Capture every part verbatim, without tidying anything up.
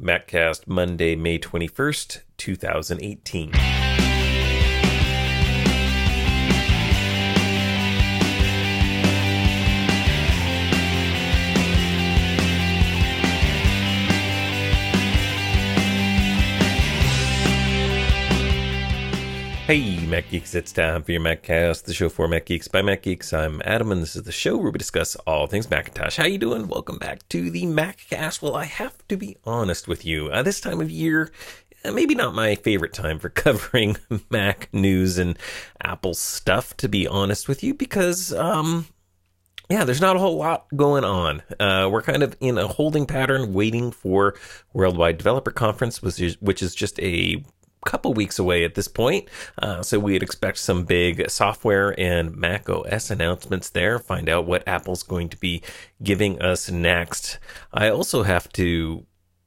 MacCast, Monday, May twenty-first, two thousand eighteen. Hey, Mac Geeks, it's time for your MacCast, the show for Mac Geeks by Mac Geeks. I'm Adam, and this is the show where we discuss all things Macintosh. How you doing? Welcome back to the MacCast. Well, I have to be honest with you. Uh, this time of year, uh, maybe not my favorite time for covering Mac news and Apple stuff, to be honest with you, because, um... yeah, there's not a whole lot going on. Uh, we're kind of in a holding pattern, waiting for Worldwide Developer Conference, which is, which is just a couple weeks away at this point. Uh, so we'd expect some big software and Mac O S announcements there, find out what Apple's going to be giving us next. I also have to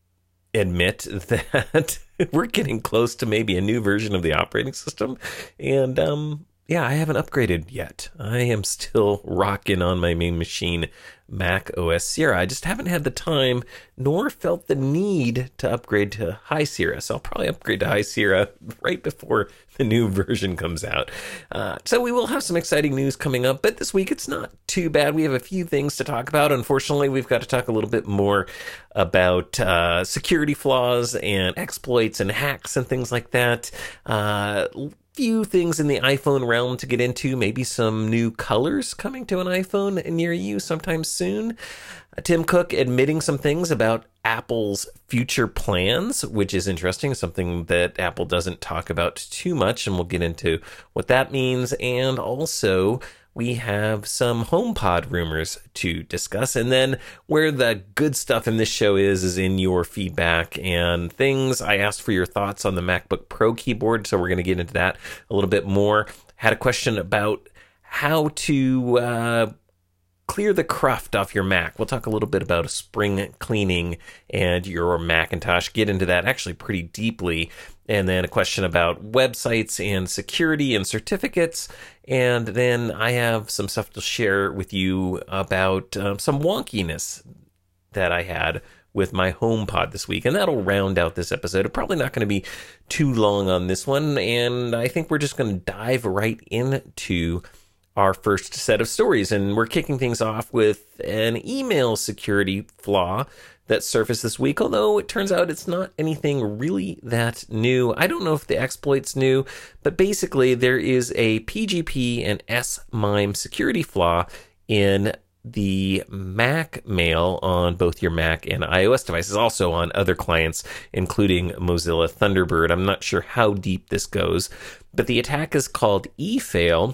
admit that we're getting close to maybe a new version of the operating system. And, um, yeah, I haven't upgraded yet. I am still rocking on my main machine, Mac O S Sierra. I just haven't had the time nor felt the need to upgrade to High Sierra. So I'll probably upgrade to High Sierra right before the new version comes out. Uh, so we will have some exciting news coming up, but this week it's not too bad. We have a few things to talk about. Unfortunately, we've got to talk a little bit more about uh, security flaws and exploits and hacks and things like that. Uh, few things in the iPhone realm to get into, maybe some new colors coming to an iPhone near you sometime soon. Uh, Tim Cook admitting some things about Apple's future plans, which is interesting, something that Apple doesn't talk about too much, and we'll get into what that means. And also, we have some HomePod rumors to discuss. And then where the good stuff in this show is, is in your feedback and things. I asked for your thoughts on the MacBook Pro keyboard, so we're going to get into that a little bit more. Had a question about how to uh, clear the cruft off your Mac. We'll talk a little bit about spring cleaning and your Macintosh. Get into that actually pretty deeply. And then a question about websites and security and certificates. And then I have some stuff to share with you about um, some wonkiness that I had with my HomePod this week. And that'll round out this episode. I'm probably not going to be too long on this one. And I think we're just going to dive right into our first set of stories. And we're kicking things off with an email security flaw that surfaced this week, although it turns out it's not anything really that new. I don't know if the exploit's new, but basically there is a P G P and S MIME security flaw in the Mac Mail on both your Mac and iOS devices, also on other clients, including Mozilla Thunderbird. I'm not sure how deep this goes, but the attack is called eFail,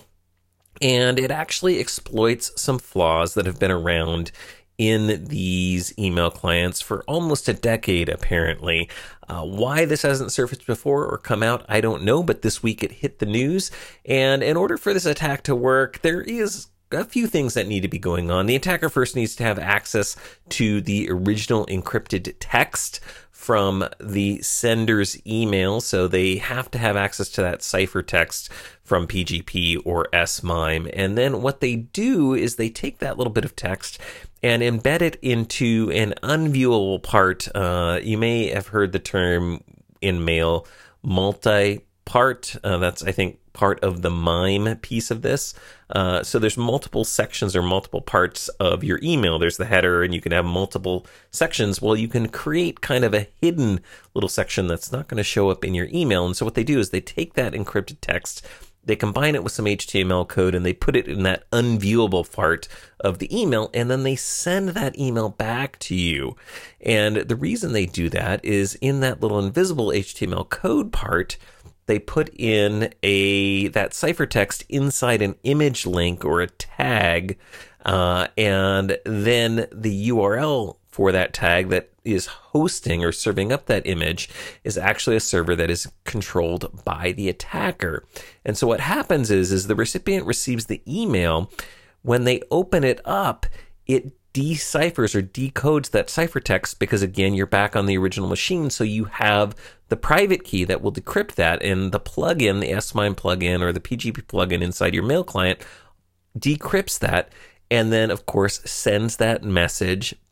and it actually exploits some flaws that have been around in these email clients for almost a decade, apparently. Uh, why this hasn't surfaced before or come out, I don't know, but this week it hit the news. And in order for this attack to work, there is a few things that need to be going on. The attacker first needs to have access to the original encrypted text from the sender's email, so they have to have access to that ciphertext from P G P or S MIME. And then what they do is they take that little bit of text and embed it into an unviewable part. Uh, you may have heard the term in mail multi-part. Uh, that's, I think, part of the MIME piece of this. Uh, so there's multiple sections or multiple parts of your email. There's the header, and you can have multiple sections. Well, you can create kind of a hidden little section that's not going to show up in your email. And so what they do is they take that encrypted text, they combine it with some H T M L code, and they put it in that unviewable part of the email, and then they send that email back to you. And the reason they do that is in that little invisible H T M L code part, they put in a that ciphertext inside an image link or a tag, uh, and then the U R L for that tag that is hosting or serving up that image is actually a server that is controlled by the attacker. And so what happens is, is the recipient receives the email. When they open it up, it deciphers or decodes that ciphertext because, again, you're back on the original machine, so you have the private key that will decrypt that, and the plugin, the S MIME plugin or the P G P plugin inside your mail client decrypts that, and then, of course, sends that message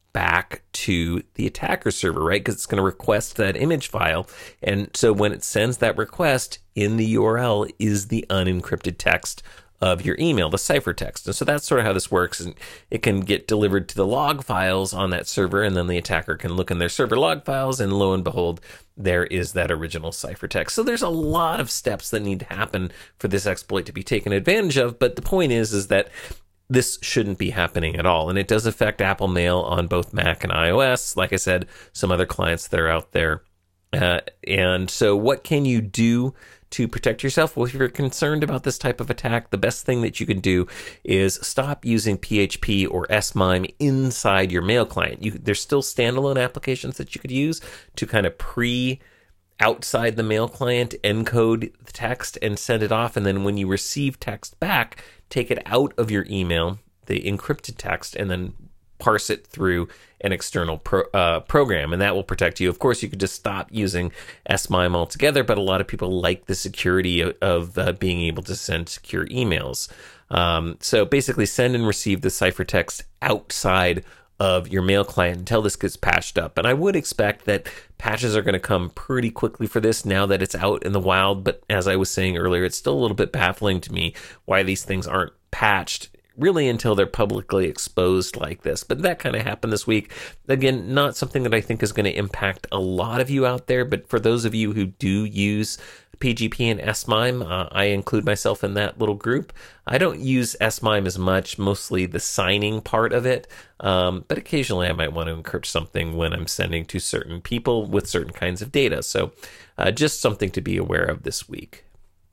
back to the attacker server, right? Because it's going to request that image file. And so when it sends that request, in the U R L is the unencrypted text of your email, the ciphertext. And so that's sort of how this works. And it can get delivered to the log files on that server, and then the attacker can look in their server log files, and lo and behold, there is that original ciphertext. So there's a lot of steps that need to happen for this exploit to be taken advantage of. But the point is, is that this shouldn't be happening at all. And it does affect Apple Mail on both Mac and iOS. Like I said, some other clients that are out there. Uh, and so what can you do to protect yourself? Well, if you're concerned about this type of attack, the best thing that you can do is stop using P H P or S M I M E inside your mail client. You, there's still standalone applications that you could use to kind of pre outside the mail client, encode the text and send it off. And then when you receive text back, take it out of your email, the encrypted text, and then parse it through an external pro, uh, program, and that will protect you. Of course, you could just stop using S M I M E altogether, but a lot of people like the security of, of uh, being able to send secure emails. Um, so basically, send and receive the ciphertext outside of your mail client until this gets patched up. And I would expect that patches are going to come pretty quickly for this now that it's out in the wild. But as I was saying earlier, it's still a little bit baffling to me why these things aren't patched really until they're publicly exposed like this. But that kind of happened this week. Again, not something that I think is going to impact a lot of you out there, but for those of you who do use P G P and S M I M E, uh, I include myself in that little group. I don't use S M I M E as much, mostly the signing part of it, um, but occasionally I might want to encrypt something when I'm sending to certain people with certain kinds of data. So uh, just something to be aware of this week.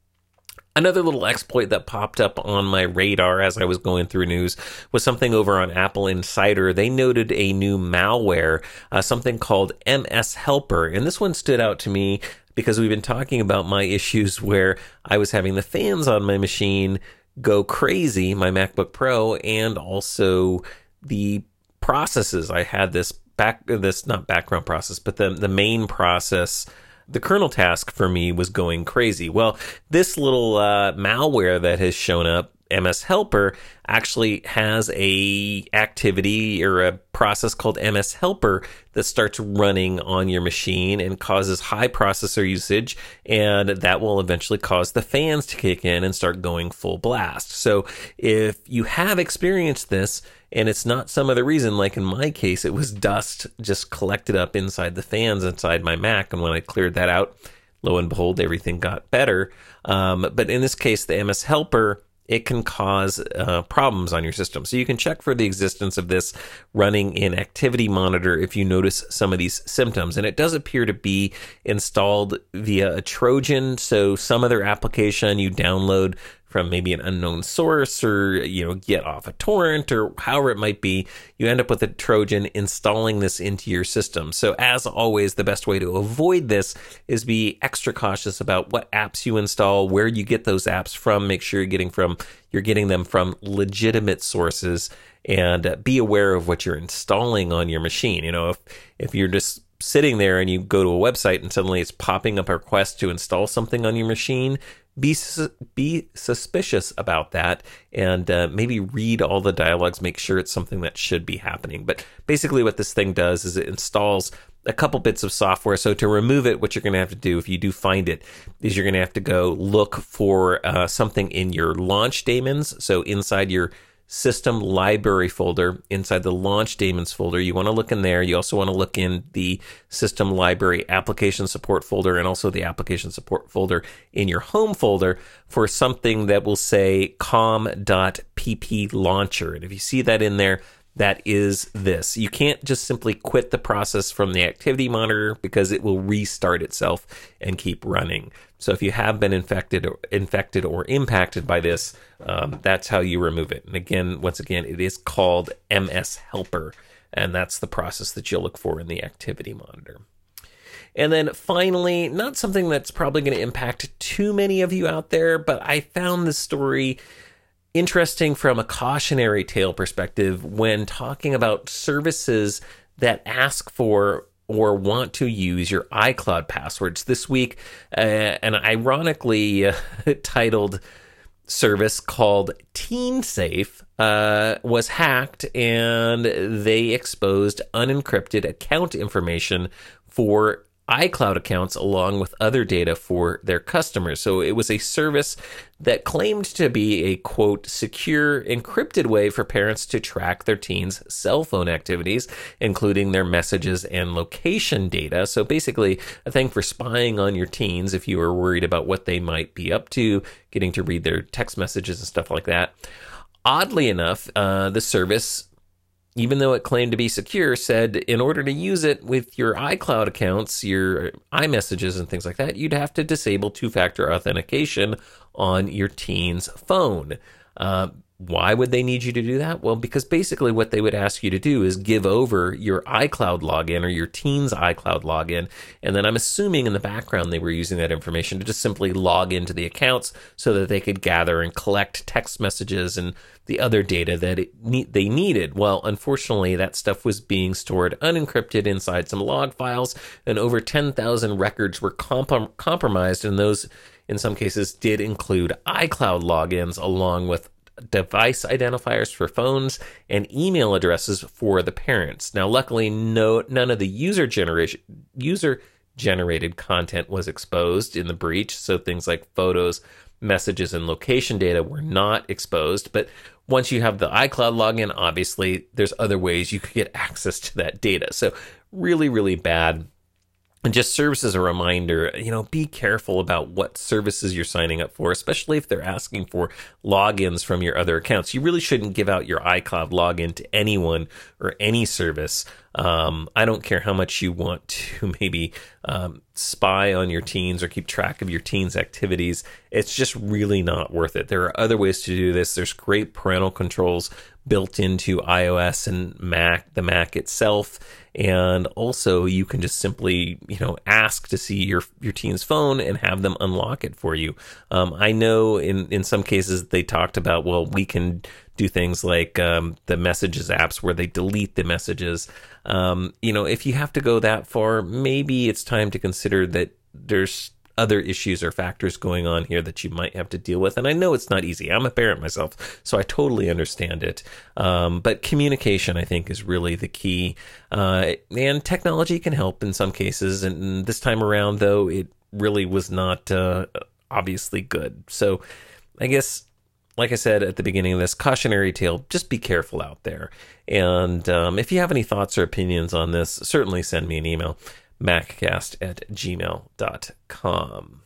Another little exploit that popped up on my radar as I was going through news was something over on Apple Insider. They noted a new malware, uh, something called M S Helper. And this one stood out to me because we've been talking about my issues where I was having the fans on my machine go crazy, my MacBook Pro, and also the processes. I had this back, this not background process, but the, the main process, the kernel task for me was going crazy. Well, this little uh, malware that has shown up, M S Helper, actually has a activity or a process called M S Helper that starts running on your machine and causes high processor usage, and that will eventually cause the fans to kick in and start going full blast. So if you have experienced this, and it's not some other reason, like in my case, it was dust just collected up inside the fans inside my Mac. And when I cleared that out, lo and behold, everything got better. Um, but in this case, the M S Helper, it can cause uh, problems on your system. So you can check for the existence of this running in Activity Monitor if you notice some of these symptoms. And it does appear to be installed via a Trojan. So some other application you download from maybe an unknown source, or, you know, get off a torrent, or however it might be, you end up with a Trojan installing this into your system. So as always, the best way to avoid this is be extra cautious about what apps you install, where you get those apps from. Make sure you're getting from you're getting them from legitimate sources, and uh, be aware of what you're installing on your machine. You know, if if you're just sitting there and you go to a website and suddenly it's popping up a request to install something on your machine, Be be suspicious about that, and uh, maybe read all the dialogues, make sure it's something that should be happening. But basically what this thing does is it installs a couple bits of software. So to remove it, what you're going to have to do, if you do find it, is you're going to have to go look for uh, something in your launch daemons. So inside your system library folder, inside the launch daemons folder, you want to look in there. You also want to look in the system library application support folder, and also the application support folder in your home folder for something that will say com.pp launcher. And if you see that in there, that is this. You can't just simply quit the process from the activity monitor, because it will restart itself and keep running. So if you have been infected or infected or impacted by this, um, that's how you remove it. And again, once again, it is called M S Helper, and that's the process that you'll look for in the activity monitor. And then finally, not something that's probably going to impact too many of you out there, but I found this story interesting from a cautionary tale perspective when talking about services that ask for or want to use your iCloud passwords. This week, uh, and ironically uh, titled service called TeenSafe uh, was hacked, and they exposed unencrypted account information for iCloud accounts along with other data for their customers. So it was a service that claimed to be a, quote, secure, encrypted way for parents to track their teens' cell phone activities, including their messages and location data. So basically, a thing for spying on your teens if you were worried about what they might be up to, getting to read their text messages and stuff like that. Oddly enough, uh, the service, even though it claimed to be secure, said in order to use it with your iCloud accounts, your iMessages and things like that, you'd have to disable two-factor authentication on your teen's phone. Uh, why would they need you to do that? Well, because basically what they would ask you to do is give over your iCloud login or your teen's iCloud login. And then I'm assuming in the background they were using that information to just simply log into the accounts so that they could gather and collect text messages and the other data that it ne- they needed. Well, unfortunately, that stuff was being stored unencrypted inside some log files, and over ten thousand records were comp- compromised, and those, in some cases, did include iCloud logins along with device identifiers for phones and email addresses for the parents. Now, luckily, no none of the user generation user generated content was exposed in the breach, so things like photos, messages, and location data were not exposed. But once you have the iCloud login, obviously, there's other ways you could get access to that data. So really, really bad. And just serves as a reminder, you know, be careful about what services you're signing up for, especially if they're asking for logins from your other accounts. You really shouldn't give out your iCloud login to anyone or any service. Um, I don't care how much you want to maybe um, spy on your teens or keep track of your teens' activities. It's just really not worth it. There are other ways to do this. There's great parental controls built into iOS and Mac, the Mac itself. And also you can just simply, you know, ask to see your your teen's phone and have them unlock it for you. Um, I know in, in some cases they talked about, well, we can do things like um, the messages apps where they delete the messages. Um, you know, if you have to go that far, maybe it's time to consider that there's other issues or factors going on here that you might have to deal with. And I know it's not easy. I'm a parent myself, so I totally understand it. Um, but communication, I think, is really the key. Uh, and technology can help in some cases. And this time around, though, it really was not uh, obviously good. So I guess, like I said at the beginning of this, cautionary tale, just be careful out there. And um, if you have any thoughts or opinions on this, certainly send me an email. maccast at gmail dot com.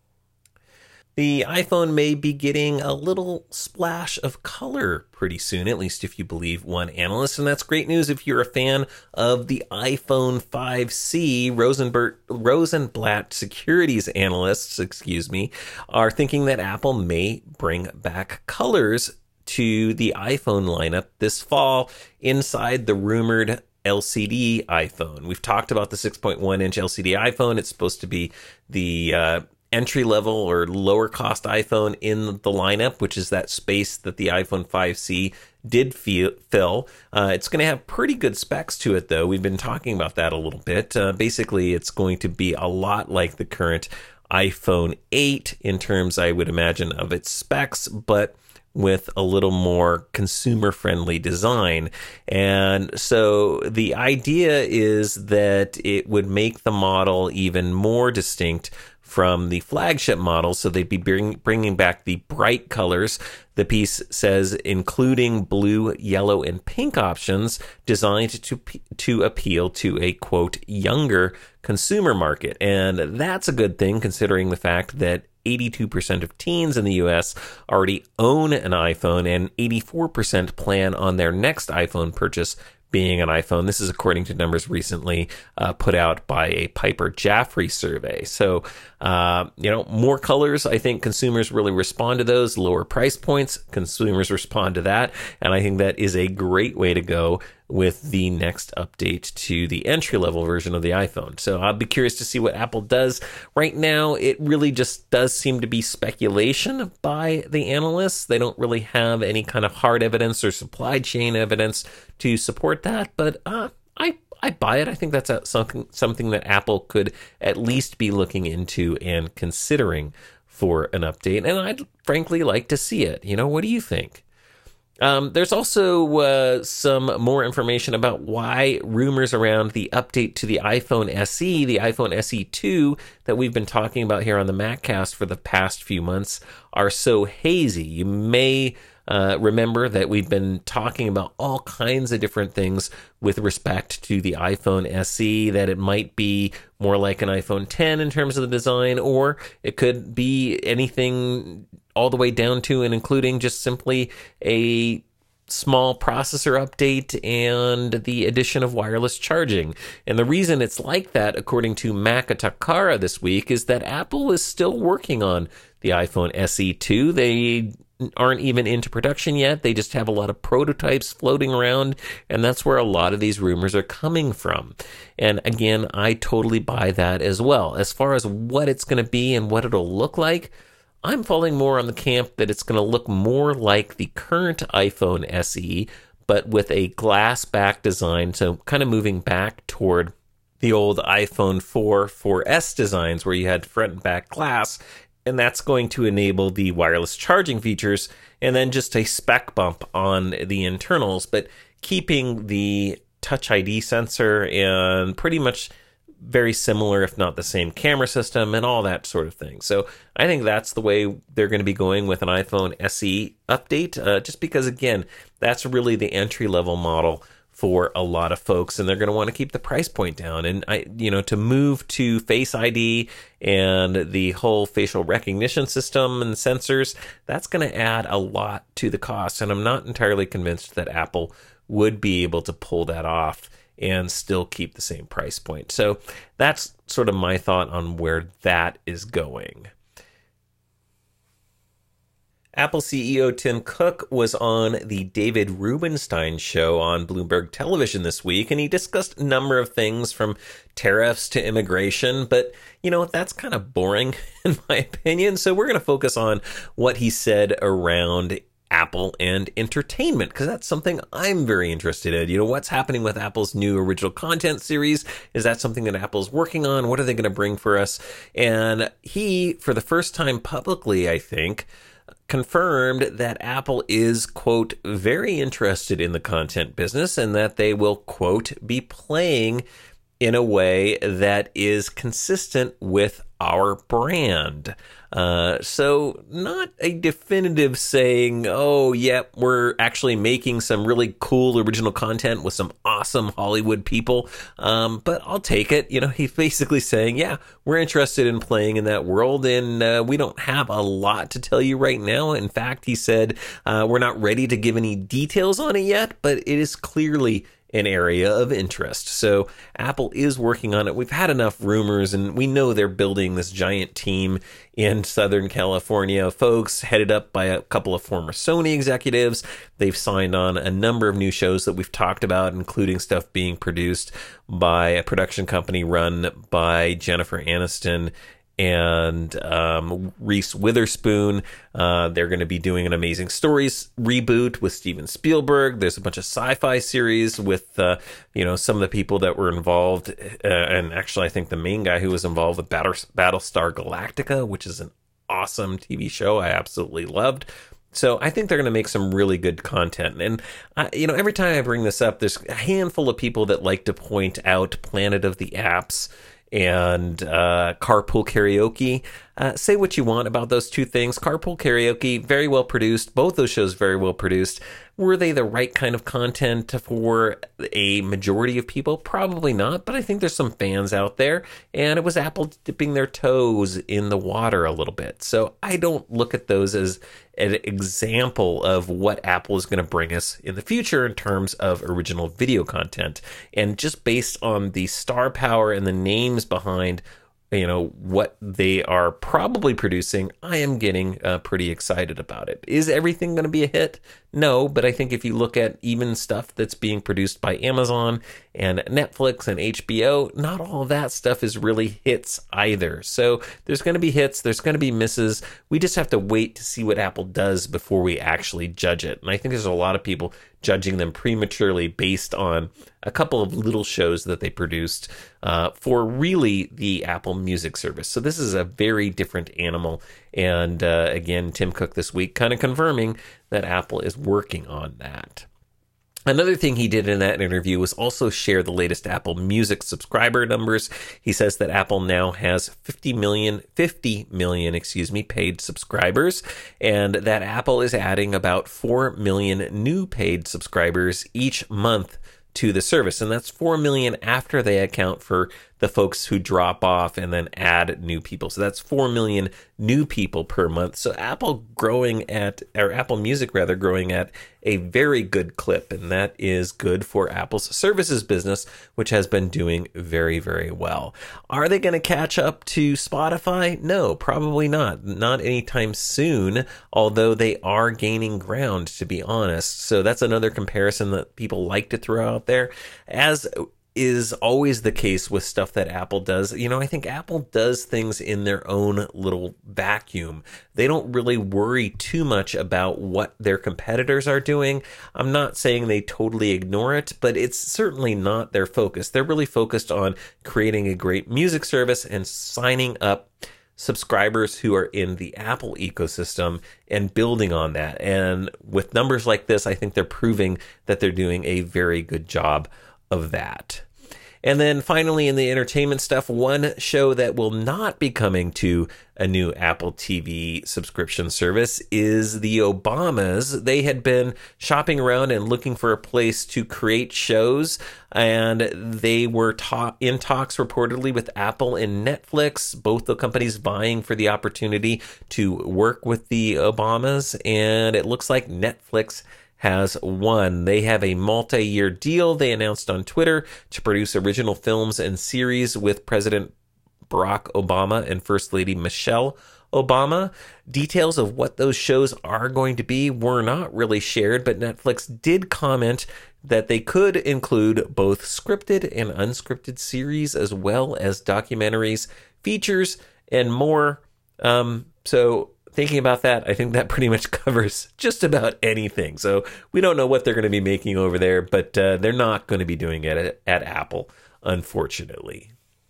The iPhone may be getting a little splash of color pretty soon, at least if you believe one analyst, and that's great news if you're a fan of the iPhone five C. Rosenbert, Rosenblatt securities analysts, excuse me, are thinking that Apple may bring back colors to the iPhone lineup this fall inside the rumored L C D iPhone. We've talked about the six point one inch L C D iPhone. It's supposed to be the uh, entry-level or lower-cost iPhone in the lineup, which is that space that the iPhone five C did feel, fill. Uh, it's going to have pretty good specs to it, though. We've been talking about that a little bit. Uh, basically, it's going to be a lot like the current iPhone eight in terms, I would imagine, of its specs, but with a little more consumer-friendly design. And so the idea is that it would make the model even more distinct from the flagship model, so they'd be bring, bringing back the bright colors. The piece says, including blue, yellow, and pink options designed to to appeal to a, quote, younger consumer market. And that's a good thing, considering the fact that eighty-two percent of teens in the U S already own an iPhone, and eighty-four percent plan on their next iPhone purchase being an iPhone. This is according to numbers recently uh, put out by a Piper Jaffray survey. So, uh, you know, more colors, I think consumers really respond to those. Lower price points, consumers respond to that. And I think that is a great way to go with the next update to the entry-level version of the iPhone. So I'll be curious to see what Apple does. Right now, it really just does seem to be speculation by the analysts. They don't really have any kind of hard evidence or supply chain evidence to support that, but uh, I I buy it. I think that's a, something something that Apple could at least be looking into and considering for an update, and I'd frankly like to see it. You know, what do you think? Um, there's also uh, some more information about why rumors around the update to the iPhone S E, the iPhone S E two, that we've been talking about here on the MacCast for the past few months are so hazy. You may uh, remember that we've been talking about all kinds of different things with respect to the iPhone S E, that it might be more like an iPhone ten in terms of the design, or it could be anything all the way down to and including just simply a small processor update and the addition of wireless charging. And the reason it's like that, according to Macatakara this week, is that Apple is still working on the iPhone S E two. They aren't even into production yet. They just have a lot of prototypes floating around, and that's where a lot of these rumors are coming from. And again, I totally buy that as well. As far as what it's going to be and what it'll look like, I'm falling more on the camp that it's going to look more like the current iPhone S E, but with a glass back design, so kind of moving back toward the old iPhone four, four S designs where you had front and back glass, and that's going to enable the wireless charging features, and then just a spec bump on the internals, but keeping the Touch I D sensor and pretty much very similar, if not the same camera system and all that sort of thing. So I think that's the way they're going to be going with an iPhone S E update, uh, just because, again, that's really the entry-level model for a lot of folks, and they're going to want to keep the price point down. And I, you know, to move to Face I D and the whole facial recognition system and sensors, that's going to add a lot to the cost. And I'm not entirely convinced that Apple would be able to pull that off and still keep the same price point. So that's sort of my thought on where that is going. Apple C E O Tim Cook was on the David Rubenstein show on Bloomberg Television this week, and he discussed a number of things from tariffs to immigration, but, you know, that's kind of boring in my opinion. So we're going to focus on what he said around Apple and entertainment, because that's something I'm very interested in. You know, what's happening with Apple's new original content series? Is that something that Apple's working on? What are they going to bring for us? And he, for the first time publicly, I think, confirmed that Apple is, quote, very interested in the content business, and that they will, quote, be playing in a way that is consistent with our brand. Uh, so not a definitive saying, oh, yep, yeah, we're actually making some really cool original content with some awesome Hollywood people. Um, but I'll take it. You know, he's basically saying, yeah, we're interested in playing in that world, and uh, we don't have a lot to tell you right now. In fact, he said, uh, we're not ready to give any details on it yet, but it is clearly an area of interest. So Apple is working on it. We've had enough rumors, and we know they're building this giant team in Southern California, folks headed up by a couple of former Sony executives. They've signed on a number of new shows that we've talked about, including stuff being produced by a production company run by Jennifer Aniston and um, Reese Witherspoon. Uh, they're going to be doing an Amazing Stories reboot with Steven Spielberg. There's a bunch of sci-fi series with, uh, you know, some of the people that were involved. Uh, and actually, I think the main guy who was involved with Battle- Battlestar Galactica, which is an awesome T V show I absolutely loved. So I think they're going to make some really good content. And, uh, you know, every time I bring this up, there's a handful of people that like to point out Planet of the Apps and uh, Carpool Karaoke. Uh, say what you want about those two things. Carpool Karaoke, very well produced. Both those shows very well produced. Were they the right kind of content for a majority of people? Probably not, but I think there's some fans out there, and it was Apple dipping their toes in the water a little bit. So I don't look at those as an example of what Apple is going to bring us in the future in terms of original video content. And just based on the star power and the names behind, you know, what they are probably producing, I am getting uh, pretty excited about it. Is everything going to be a hit? No, but I think if you look at even stuff that's being produced by Amazon and Netflix and H B O, not all of that stuff is really hits either. So there's going to be hits, there's going to be misses. We just have to wait to see what Apple does before we actually judge it. And I think there's a lot of people judging them prematurely based on a couple of little shows that they produced uh, for really the Apple Music service. So this is a very different animal. And uh, again, Tim Cook this week kind of confirming that Apple is working on that. Another thing he did in that interview was also share the latest Apple Music subscriber numbers. He says that Apple now has fifty million, fifty million, excuse me, paid subscribers, and that Apple is adding about four million new paid subscribers each month to the service. And that's four million after they account for the folks who drop off and then add new people. So that's four million new people per month. So Apple growing at, or Apple Music rather, growing at a very good clip. And that is good for Apple's services business, which has been doing very, very well. Are they going to catch up to Spotify? No, probably not. Not anytime soon, although they are gaining ground, to be honest. So that's another comparison that people like to throw out there. As is always the case with stuff that Apple does. You know, I think Apple does things in their own little vacuum. They don't really worry too much about what their competitors are doing. I'm not saying they totally ignore it, but it's certainly not their focus. They're really focused on creating a great music service and signing up subscribers who are in the Apple ecosystem and building on that. And with numbers like this, I think they're proving that they're doing a very good job of that. And then finally, in the entertainment stuff, one show that will not be coming to a new Apple T V subscription service is The Obamas. They had been shopping around and looking for a place to create shows, and they were ta- in talks reportedly with Apple and Netflix, both the companies vying for the opportunity to work with The Obamas, and it looks like Netflix has won. They have a multi-year deal they announced on Twitter to produce original films and series with President Barack Obama and First Lady Michelle Obama. Details of what those shows are going to be were not really shared, but Netflix did comment that they could include both scripted and unscripted series, as well as documentaries, features, and more. Um, so Thinking about that, I think that pretty much covers just about anything. So we don't know what they're going to be making over there, but uh, they're not going to be doing it at, at Apple, unfortunately.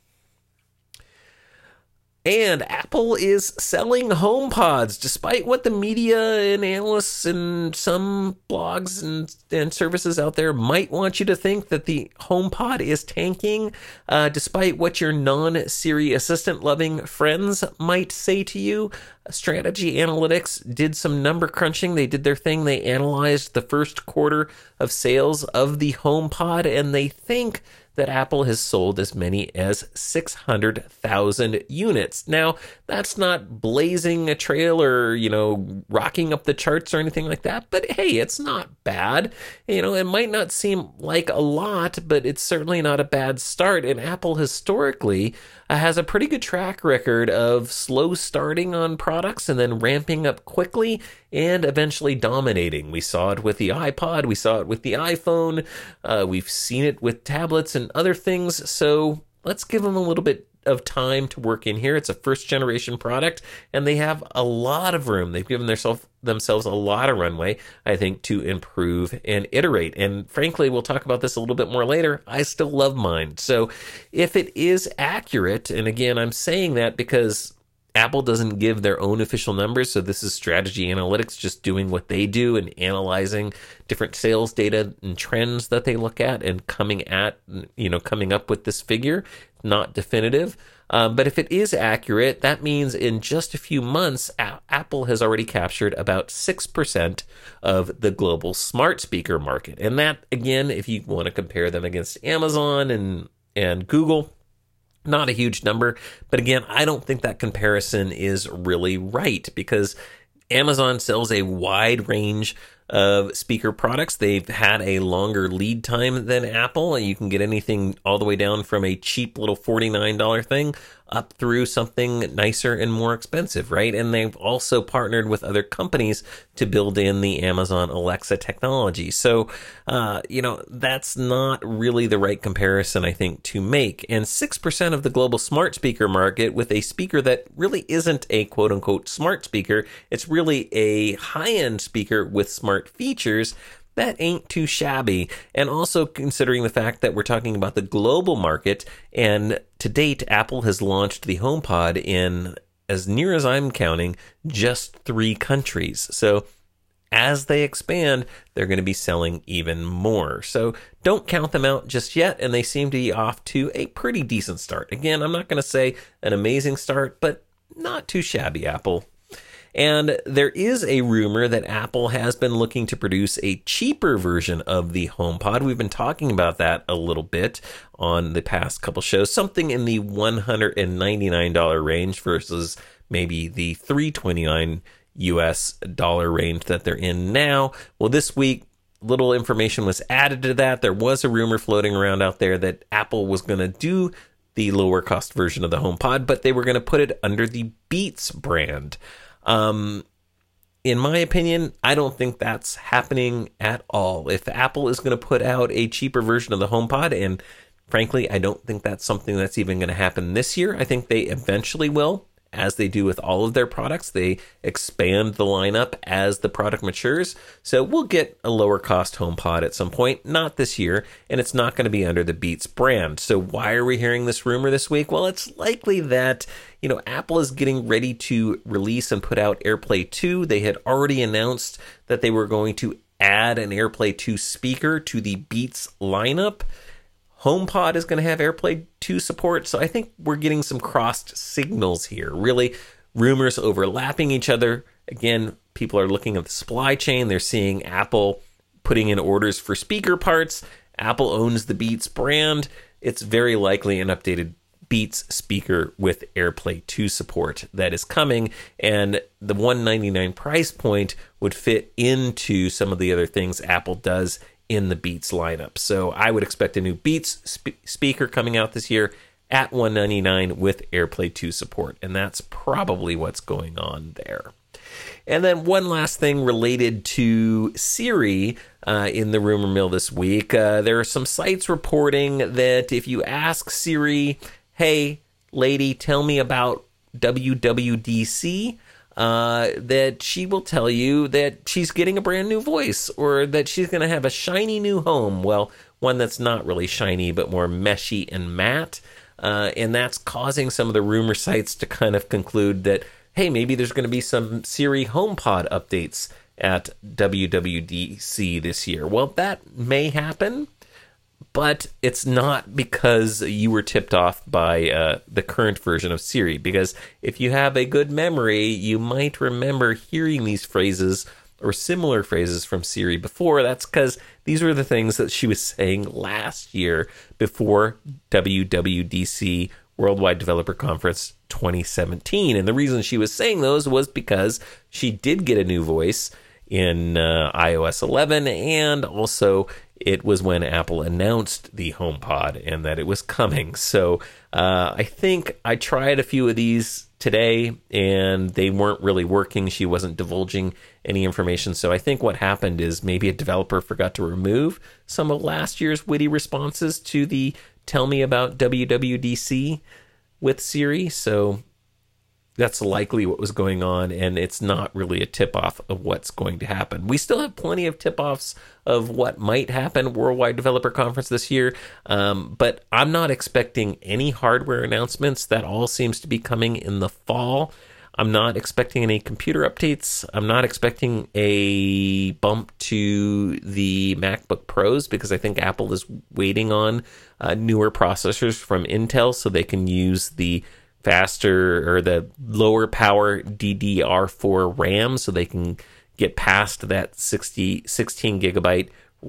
And Apple is selling HomePods, despite what the media and analysts and some blogs and, and services out there might want you to think, that the HomePod is tanking, uh, despite what your non-Siri assistant-loving friends might say to you. Strategy Analytics did some number crunching. They did their thing. They analyzed the first quarter of sales of the HomePod, and they think that Apple has sold as many as six hundred thousand units. Now, that's not blazing a trail or, you know, rocking up the charts or anything like that, but hey, it's not bad. You know, it might not seem like a lot, but it's certainly not a bad start. And Apple historically uh, has a pretty good track record of slow starting on products and then ramping up quickly and eventually dominating. We saw it with the iPod, we saw it with the iPhone, uh, we've seen it with tablets and other things. So let's give them a little bit of time to work in here. It's a first generation product, and they have a lot of room. They've given themselves themselves a lot of runway, I think, to improve and iterate. And frankly, we'll talk about this a little bit more later, I still love mine. So if it is accurate, and again, I'm saying that because Apple doesn't give their own official numbers, so this is Strategy Analytics just doing what they do and analyzing different sales data and trends that they look at and coming at, you know, coming up with this figure, not definitive. Um, but if it is accurate, that means in just a few months, a- Apple has already captured about six percent of the global smart speaker market. And that, again, if you want to compare them against Amazon and, and Google, not a huge number, but again, I don't think that comparison is really right, because Amazon sells a wide range of speaker products. They've had a longer lead time than Apple. You can get anything all the way down from a cheap little forty-nine dollars thing up through something nicer and more expensive, right? And they've also partnered with other companies to build in the Amazon Alexa technology. So, uh, you know, that's not really the right comparison, I think, to make. And six percent of the global smart speaker market with a speaker that really isn't a quote unquote smart speaker, it's really a high-end speaker with smart features. That ain't too shabby. And also considering the fact that we're talking about the global market, and to date, Apple has launched the HomePod in, as near as I'm counting, just three countries. So as they expand, they're going to be selling even more. So don't count them out just yet, and they seem to be off to a pretty decent start. Again, I'm not going to say an amazing start, but not too shabby, Apple. And there is a rumor that Apple has been looking to produce a cheaper version of the HomePod. We've been talking about that a little bit on the past couple shows, something in the one hundred ninety-nine dollars range versus maybe the three hundred twenty-nine dollars U S dollar range that they're in now. Well, this week, little information was added to that. There was a rumor floating around out there that Apple was going to do the lower cost version of the HomePod, but they were going to put it under the Beats brand. Um, in my opinion, I don't think that's happening at all. If Apple is going to put out a cheaper version of the HomePod, and frankly, I don't think that's something that's even going to happen this year. I think they eventually will, as they do with all of their products. They expand the lineup as the product matures. So we'll get a lower cost HomePod at some point, not this year, and it's not going to be under the Beats brand. So why are we hearing this rumor this week? Well, it's likely that, you know, Apple is getting ready to release and put out AirPlay two. They had already announced that they were going to add an AirPlay two speaker to the Beats lineup. HomePod is going to have AirPlay two support, so I think we're getting some crossed signals here. Really, rumors overlapping each other. Again, people are looking at the supply chain. They're seeing Apple putting in orders for speaker parts. Apple owns the Beats brand. It's very likely an updated Beats speaker with AirPlay two support that is coming, and the one hundred ninety-nine dollars price point would fit into some of the other things Apple does in the Beats lineup. So I would expect a new Beats sp- speaker coming out this year at one hundred ninety-nine dollars with AirPlay two support, and that's probably what's going on there. And then one last thing related to Siri uh, in the rumor mill this week. Uh, there are some sites reporting that if you ask Siri, hey, lady, tell me about W W D C, Uh, that she will tell you that she's getting a brand new voice, or that she's going to have a shiny new home. Well, one that's not really shiny, but more meshy and matte. Uh, and that's causing some of the rumor sites to kind of conclude that, hey, maybe there's going to be some Siri HomePod updates at W W D C this year. Well, that may happen, but it's not because you were tipped off by uh, the current version of Siri. Because if you have a good memory, you might remember hearing these phrases or similar phrases from Siri before. That's because these were the things that she was saying last year before W W D C, Worldwide Developer Conference twenty seventeen. And the reason she was saying those was because she did get a new voice in uh, i O S eleven, and also it was when Apple announced the HomePod and that it was coming. So uh, I think I tried a few of these today and they weren't really working. She wasn't divulging any information. So I think what happened is maybe a developer forgot to remove some of last year's witty responses to the tell me about W W D C with Siri. So that's likely what was going on, and it's not really a tip-off of what's going to happen. We still have plenty of tip-offs of what might happen at Worldwide Developer Conference this year, um, but I'm not expecting any hardware announcements. That all seems to be coming in the fall. I'm not expecting any computer updates. I'm not expecting a bump to the MacBook Pros because I think Apple is waiting on uh, newer processors from Intel so they can use the faster or the lower power D D R four RAM so they can get past that sixty, sixteen gigabyte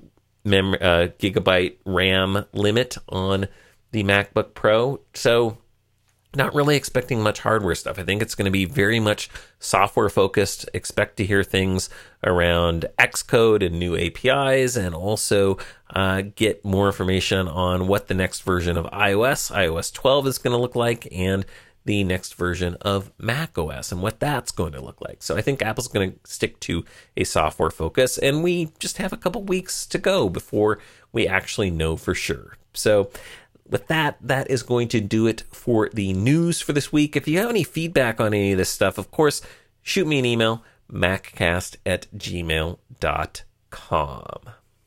mem- uh, gigabyte RAM limit on the MacBook Pro. So not really expecting much hardware stuff. I think it's going to be very much software focused. Expect to hear things around Xcode and new A P Is, and also uh, get more information on what the next version of iOS, iOS twelve is going to look like, and the next version of macOS and what that's going to look like. So I think Apple's going to stick to a software focus, and we just have a couple weeks to go before we actually know for sure. So with that, that is going to do it for the news for this week. If you have any feedback on any of this stuff, of course, shoot me an email, maccast at gmail dot com.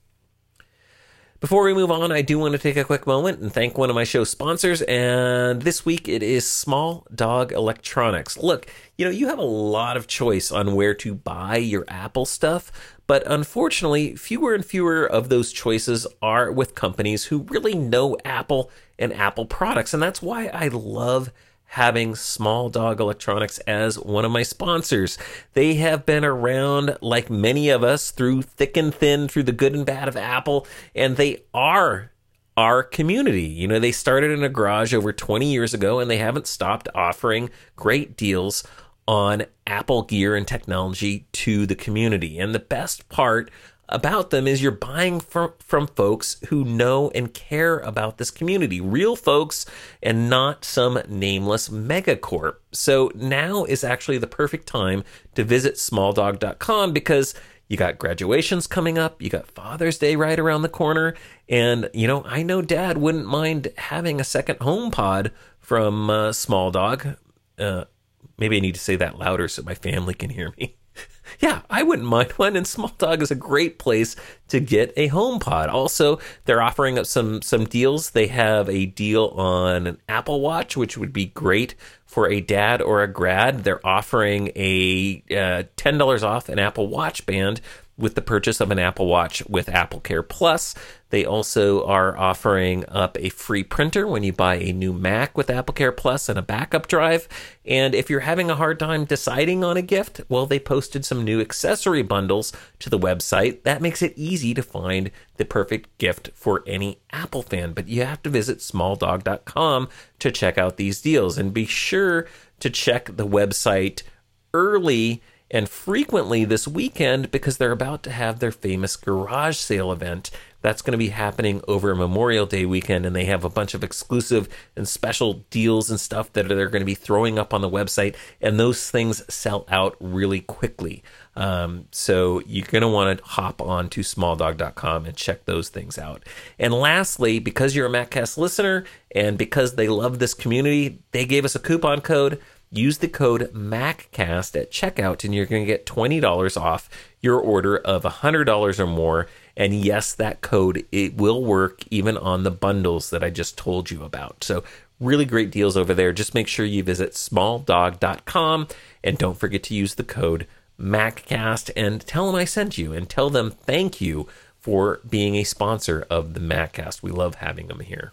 Before we move on, I do want to take a quick moment and thank one of my show sponsors, and this week it is Small Dog Electronics. Look, you know, you have a lot of choice on where to buy your Apple stuff, but unfortunately, fewer and fewer of those choices are with companies who really know Apple and Apple products, and that's why I love having Small Dog Electronics as one of my sponsors. They have been around, like many of us, through thick and thin, through the good and bad of Apple, and they are our community. You know, they started in a garage over twenty years ago, and they haven't stopped offering great deals on Apple gear and technology to the community. And the best part about them is you're buying from, from folks who know and care about this community, real folks, and not some nameless megacorp. So now is actually the perfect time to visit small dog dot com, because you got graduations coming up, you got Father's Day right around the corner, and, you know, I know Dad wouldn't mind having a second HomePod from uh, Small Dog. Uh, maybe I need to say that louder so my family can hear me. Yeah, I wouldn't mind one, and Small Dog is a great place to get a HomePod. Also, they're offering up some some deals. They have a deal on an Apple Watch, which would be great for a dad or a grad. They're offering a uh, ten dollars off an Apple Watch band with the purchase of an Apple Watch with Apple Care Plus. They also are offering up a free printer when you buy a new Mac with Apple Care Plus and a backup drive. And if you're having a hard time deciding on a gift, well, they posted some new accessory bundles to the website. That makes it easy to find the perfect gift for any Apple fan. But you have to visit small dog dot com to check out these deals. And be sure to check the website early and frequently this weekend, because they're about to have their famous garage sale event. That's going to be happening over Memorial Day weekend, and they have a bunch of exclusive and special deals and stuff that they're going to be throwing up on the website, and those things sell out really quickly. Um, so you're going to want to hop on to small dog dot com and check those things out. And lastly, because you're a MacCast listener and because they love this community, they gave us a coupon code. Use the code MacCast at checkout, and you're going to get twenty dollars off your order of one hundred dollars or more. And yes, that code, it will work even on the bundles that I just told you about. So really great deals over there. Just make sure you visit small dog dot com, and don't forget to use the code MacCast and tell them I sent you, and tell them thank you for being a sponsor of the MacCast. We love having them here.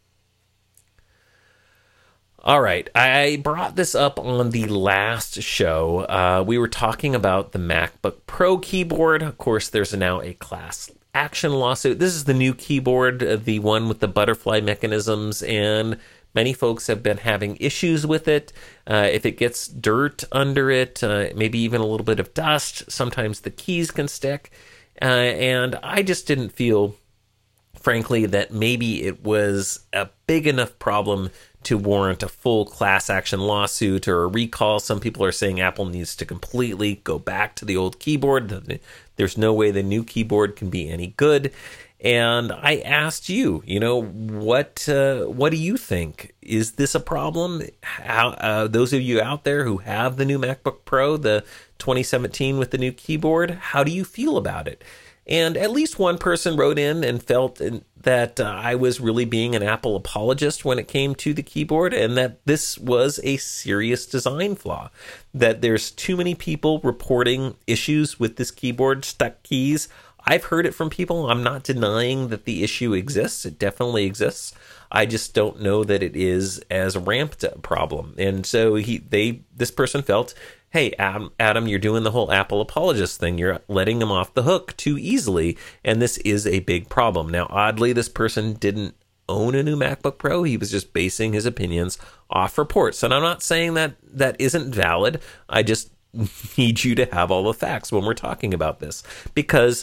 All right, I brought this up on the last show. Uh, we were talking about the MacBook Pro keyboard. Of course, there's now a class action lawsuit. This is the new keyboard, uh, the one with the butterfly mechanisms, and many folks have been having issues with it. Uh, if it gets dirt under it, uh, maybe even a little bit of dust, sometimes the keys can stick. Uh, and I just didn't feel, frankly, that maybe it was a big enough problem to warrant a full class action lawsuit or a recall. Some people are saying Apple needs to completely go back to the old keyboard. There's no way the new keyboard can be any good. And I asked you, you know, what uh, what do you think? Is this a problem? How, uh, those of you out there who have the new MacBook Pro, the twenty seventeen with the new keyboard, how do you feel about it? And at least one person wrote in and felt that uh, I was really being an Apple apologist when it came to the keyboard, and that this was a serious design flaw, that there's too many people reporting issues with this keyboard, stuck keys. I've heard it from people. I'm not denying that the issue exists. It definitely exists. I just don't know that it is as ramped a problem. And so he, they, this person felt, hey, Adam, Adam, you're doing the whole Apple apologist thing. You're letting them off the hook too easily, and this is a big problem. Now, oddly, this person didn't own a new MacBook Pro. He was just basing his opinions off reports. And I'm not saying that that isn't valid. I just need you to have all the facts when we're talking about this, because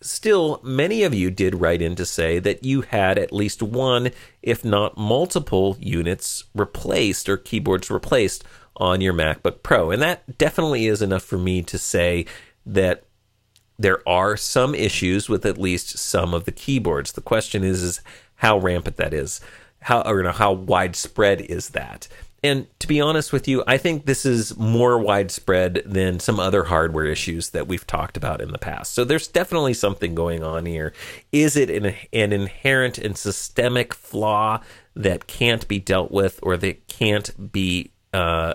still, many of you did write in to say that you had at least one, if not multiple, units replaced or keyboards replaced on your MacBook Pro. And that definitely is enough for me to say that there are some issues with at least some of the keyboards. The question is, is how rampant that is. How, or, you know, how widespread is that? And to be honest with you, I think this is more widespread than some other hardware issues that we've talked about in the past. So there's definitely something going on here. Is it an, an inherent and systemic flaw that can't be dealt with, or that can't be uh,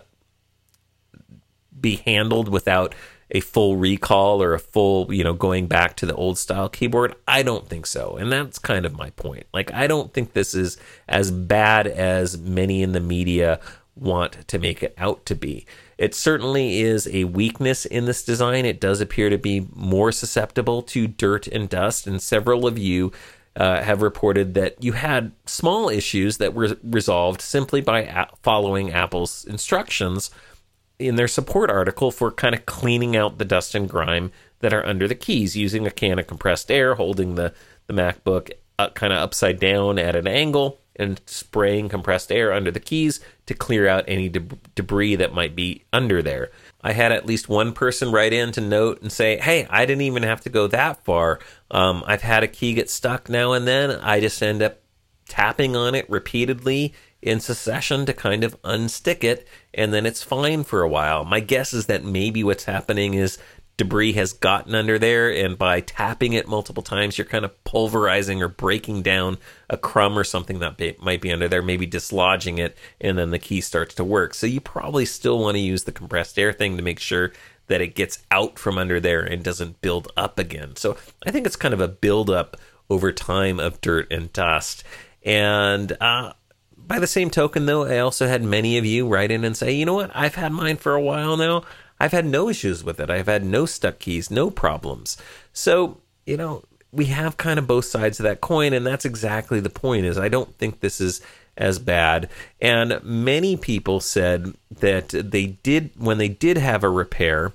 be handled without a full recall or a full, you know, going back to the old style keyboard? I don't think so. And that's kind of my point. Like, I don't think this is as bad as many in the media want to make it out to be. It certainly is a weakness in this design. It does appear to be more susceptible to dirt and dust, and several of you uh, have reported that you had small issues that were resolved simply by a- following Apple's instructions in their support article for kind of cleaning out the dust and grime that are under the keys, using a can of compressed air, holding the, the MacBook uh, kind of upside down at an angle, and spraying compressed air under the keys to clear out any de- debris that might be under there. I had at least one person write in to note and say, hey, I didn't even have to go that far. Um, I've had a key get stuck now and then. I just end up tapping on it repeatedly in succession to kind of unstick it, and then it's fine for a while. My guess is that maybe what's happening is debris has gotten under there, and by tapping it multiple times, you're kind of pulverizing or breaking down a crumb or something that be, might be under there, maybe dislodging it, and then the key starts to work. So you probably still want to use the compressed air thing to make sure that it gets out from under there and doesn't build up again. So I think it's kind of a buildup over time of dirt and dust. And uh, by the same token, though, I also had many of you write in and say, you know what, I've had mine for a while now. I've had no issues with it. I've had no stuck keys, no problems. So, you know, we have kind of both sides of that coin, and that's exactly the point, is I don't think this is as bad. And many people said that they did, when they did have a repair,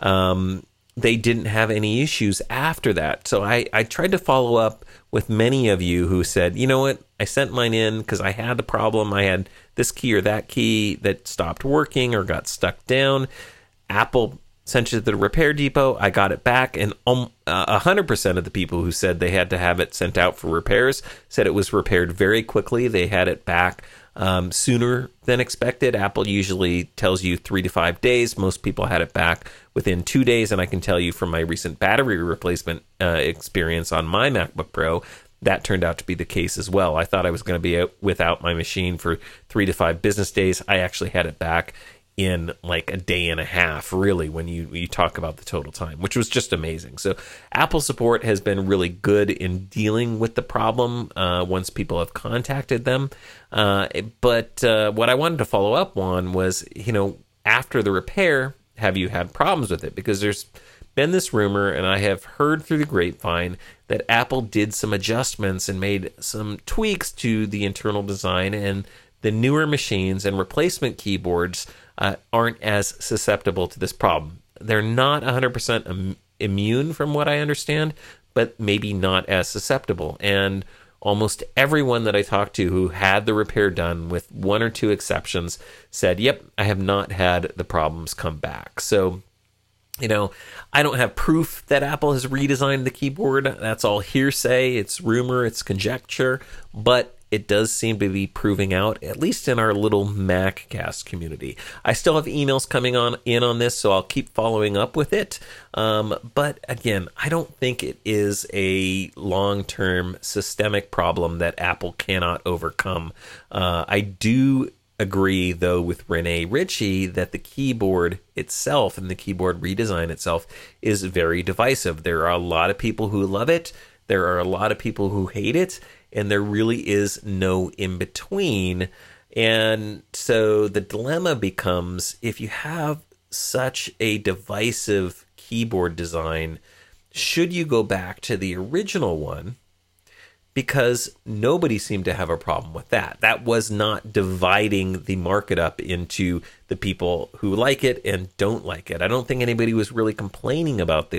um, they didn't have any issues after that. So I, I tried to follow up with many of you who said, you know what, I sent mine in because I had the problem. I had this key or that key that stopped working or got stuck down. Apple sent it to the repair depot. I got it back, and um, uh, one hundred percent of the people who said they had to have it sent out for repairs said it was repaired very quickly. They had it back um, sooner than expected. Apple usually tells you three to five days. Most people had it back within two days, and I can tell you from my recent battery replacement uh, experience on my MacBook Pro, that turned out to be the case as well. I thought I was going to be out without my machine for three to five business days. I actually had it back in like a day and a half, really, when you, you talk about the total time, which was just amazing. So Apple support has been really good in dealing with the problem uh, once people have contacted them. Uh, but uh, what I wanted to follow up on was, you know, after the repair, have you had problems with it? Because there's been this rumor, and I have heard through the grapevine, that Apple did some adjustments and made some tweaks to the internal design, and the newer machines and replacement keyboards uh, aren't as susceptible to this problem. They're not one hundred percent im- immune from what I understand, but maybe not as susceptible. And almost everyone that I talked to who had the repair done, with one or two exceptions, said, yep, I have not had the problems come back. So, you know, I don't have proof that Apple has redesigned the keyboard. That's all hearsay. It's rumor. It's conjecture. But it does seem to be proving out, at least in our little MacCast community. I still have emails coming on in on this, so I'll keep following up with it. Um, but again, I don't think it is a long-term systemic problem that Apple cannot overcome. Uh, I do agree, though, with Rene Ritchie that the keyboard itself and the keyboard redesign itself is very divisive. There are a lot of people who love it. There are a lot of people who hate it. And there really is no in-between. And so the dilemma becomes, if you have such a divisive keyboard design, should you go back to the original one? Because nobody seemed to have a problem with that. That was not dividing the market up into the people who like it and don't like it. I don't think anybody was really complaining about the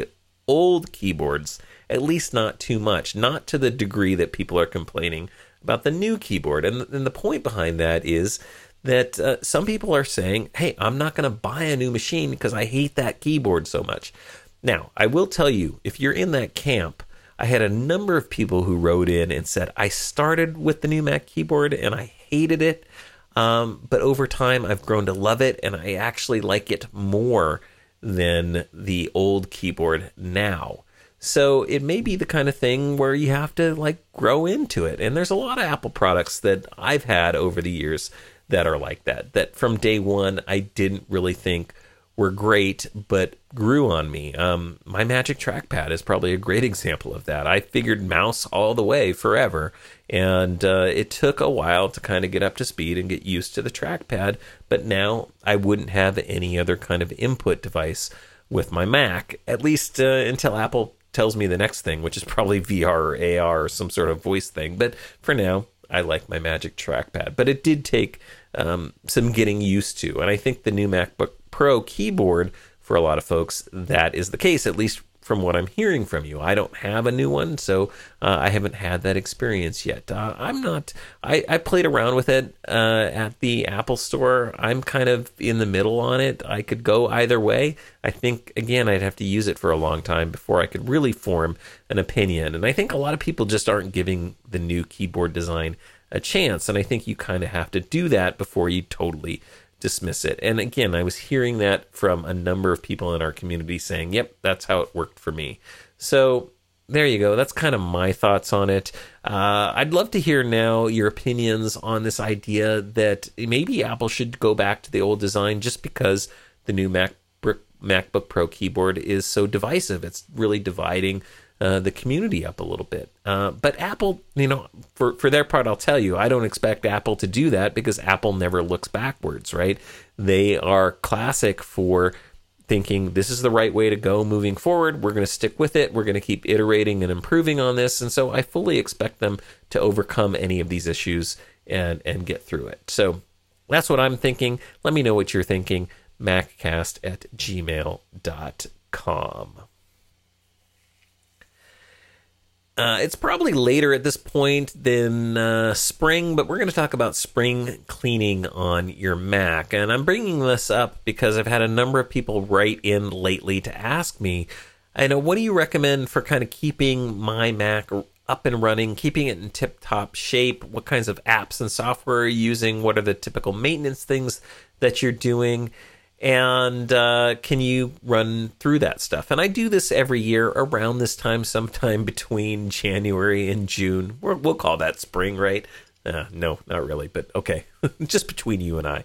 old keyboards, at least not too much, not to the degree that people are complaining about the new keyboard. And, and the point behind that is that uh, some people are saying, hey, I'm not going to buy a new machine because I hate that keyboard so much. Now, I will tell you, if you're in that camp, I had a number of people who wrote in and said, I started with the new Mac keyboard and I hated it, um, but over time I've grown to love it and I actually like it more than the old keyboard now. So it may be the kind of thing where you have to like grow into it. And there's a lot of Apple products that I've had over the years that are like that, that from day one I didn't really think were great, but grew on me. Um, my Magic Trackpad is probably a great example of that. I figured mouse all the way forever, and uh, it took a while to kind of get up to speed and get used to the trackpad, but now I wouldn't have any other kind of input device with my Mac, at least uh, until Apple tells me the next thing, which is probably V R or A R or some sort of voice thing. But for now, I like my Magic Trackpad. But it did take um, some getting used to, and I think the new MacBook Pro keyboard, for a lot of folks, that is the case, at least from what I'm hearing from you. I don't have a new one, so uh, I haven't had that experience yet. Uh, I'm not, I, I played around with it uh, at the Apple Store. I'm kind of in the middle on it. I could go either way. I think, again, I'd have to use it for a long time before I could really form an opinion. And I think a lot of people just aren't giving the new keyboard design a chance. And I think you kind of have to do that before you totally dismiss it. And again, I was hearing that from a number of people in our community saying, yep, that's how it worked for me. So there you go. That's kind of my thoughts on it. Uh, I'd love to hear now your opinions on this idea that maybe Apple should go back to the old design just because the new MacBook, MacBook Pro keyboard is so divisive. It's really dividing Uh, the community up a little bit. Uh, but Apple, you know, for, for their part, I'll tell you, I don't expect Apple to do that because Apple never looks backwards, right? They are classic for thinking this is the right way to go moving forward. We're going to stick with it. We're going to keep iterating and improving on this. And so I fully expect them to overcome any of these issues and, and get through it. So that's what I'm thinking. Let me know what you're thinking. Maccast at gmail dot com. Uh, it's probably later at this point than uh, spring, but we're going to talk about spring cleaning on your Mac. And I'm bringing this up because I've had a number of people write in lately to ask me, I know, what do you recommend for kind of keeping my Mac up and running, keeping it in tip-top shape? What kinds of apps and software are you using? What are the typical maintenance things that you're doing? And uh, can you run through that stuff? And I do this every year around this time, sometime between January and June. We're, we'll call that spring, right? Uh, no, not really, but okay. Just between you and I.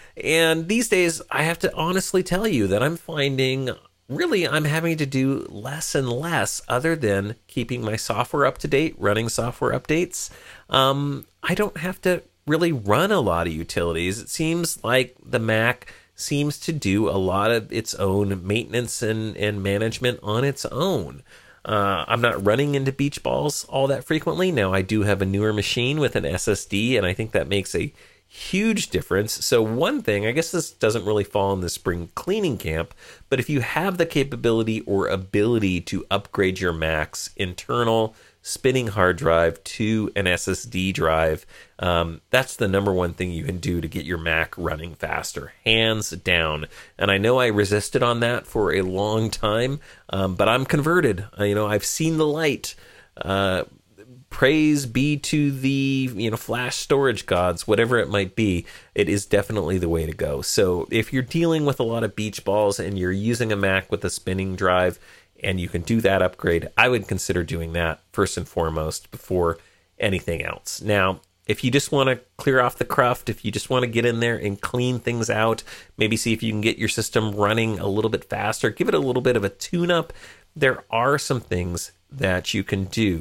And these days, I have to honestly tell you that I'm finding, really, I'm having to do less and less other than keeping my software up to date, running software updates. Um, I don't have to really run a lot of utilities. It seems like the Mac seems to do a lot of its own maintenance and, and management on its own. Uh, I'm not running into beach balls all that frequently. Now, I do have a newer machine with an S S D, and I think that makes a huge difference. So one thing, I guess this doesn't really fall in the spring cleaning camp, but if you have the capability or ability to upgrade your Mac's internal spinning hard drive to an S S D drive, um, that's the number one thing you can do to get your Mac running faster, hands down. And I know I resisted on that for a long time, um, but I'm converted. Uh, you know, I've seen the light. Uh, praise be to the, you know, flash storage gods, whatever it might be. It is definitely the way to go. So if you're dealing with a lot of beach balls and you're using a Mac with a spinning drive, and you can do that upgrade, I would consider doing that first and foremost before anything else. Now, if you just want to clear off the cruft, if you just want to get in there and clean things out, maybe see if you can get your system running a little bit faster, give it a little bit of a tune-up, there are some things that you can do.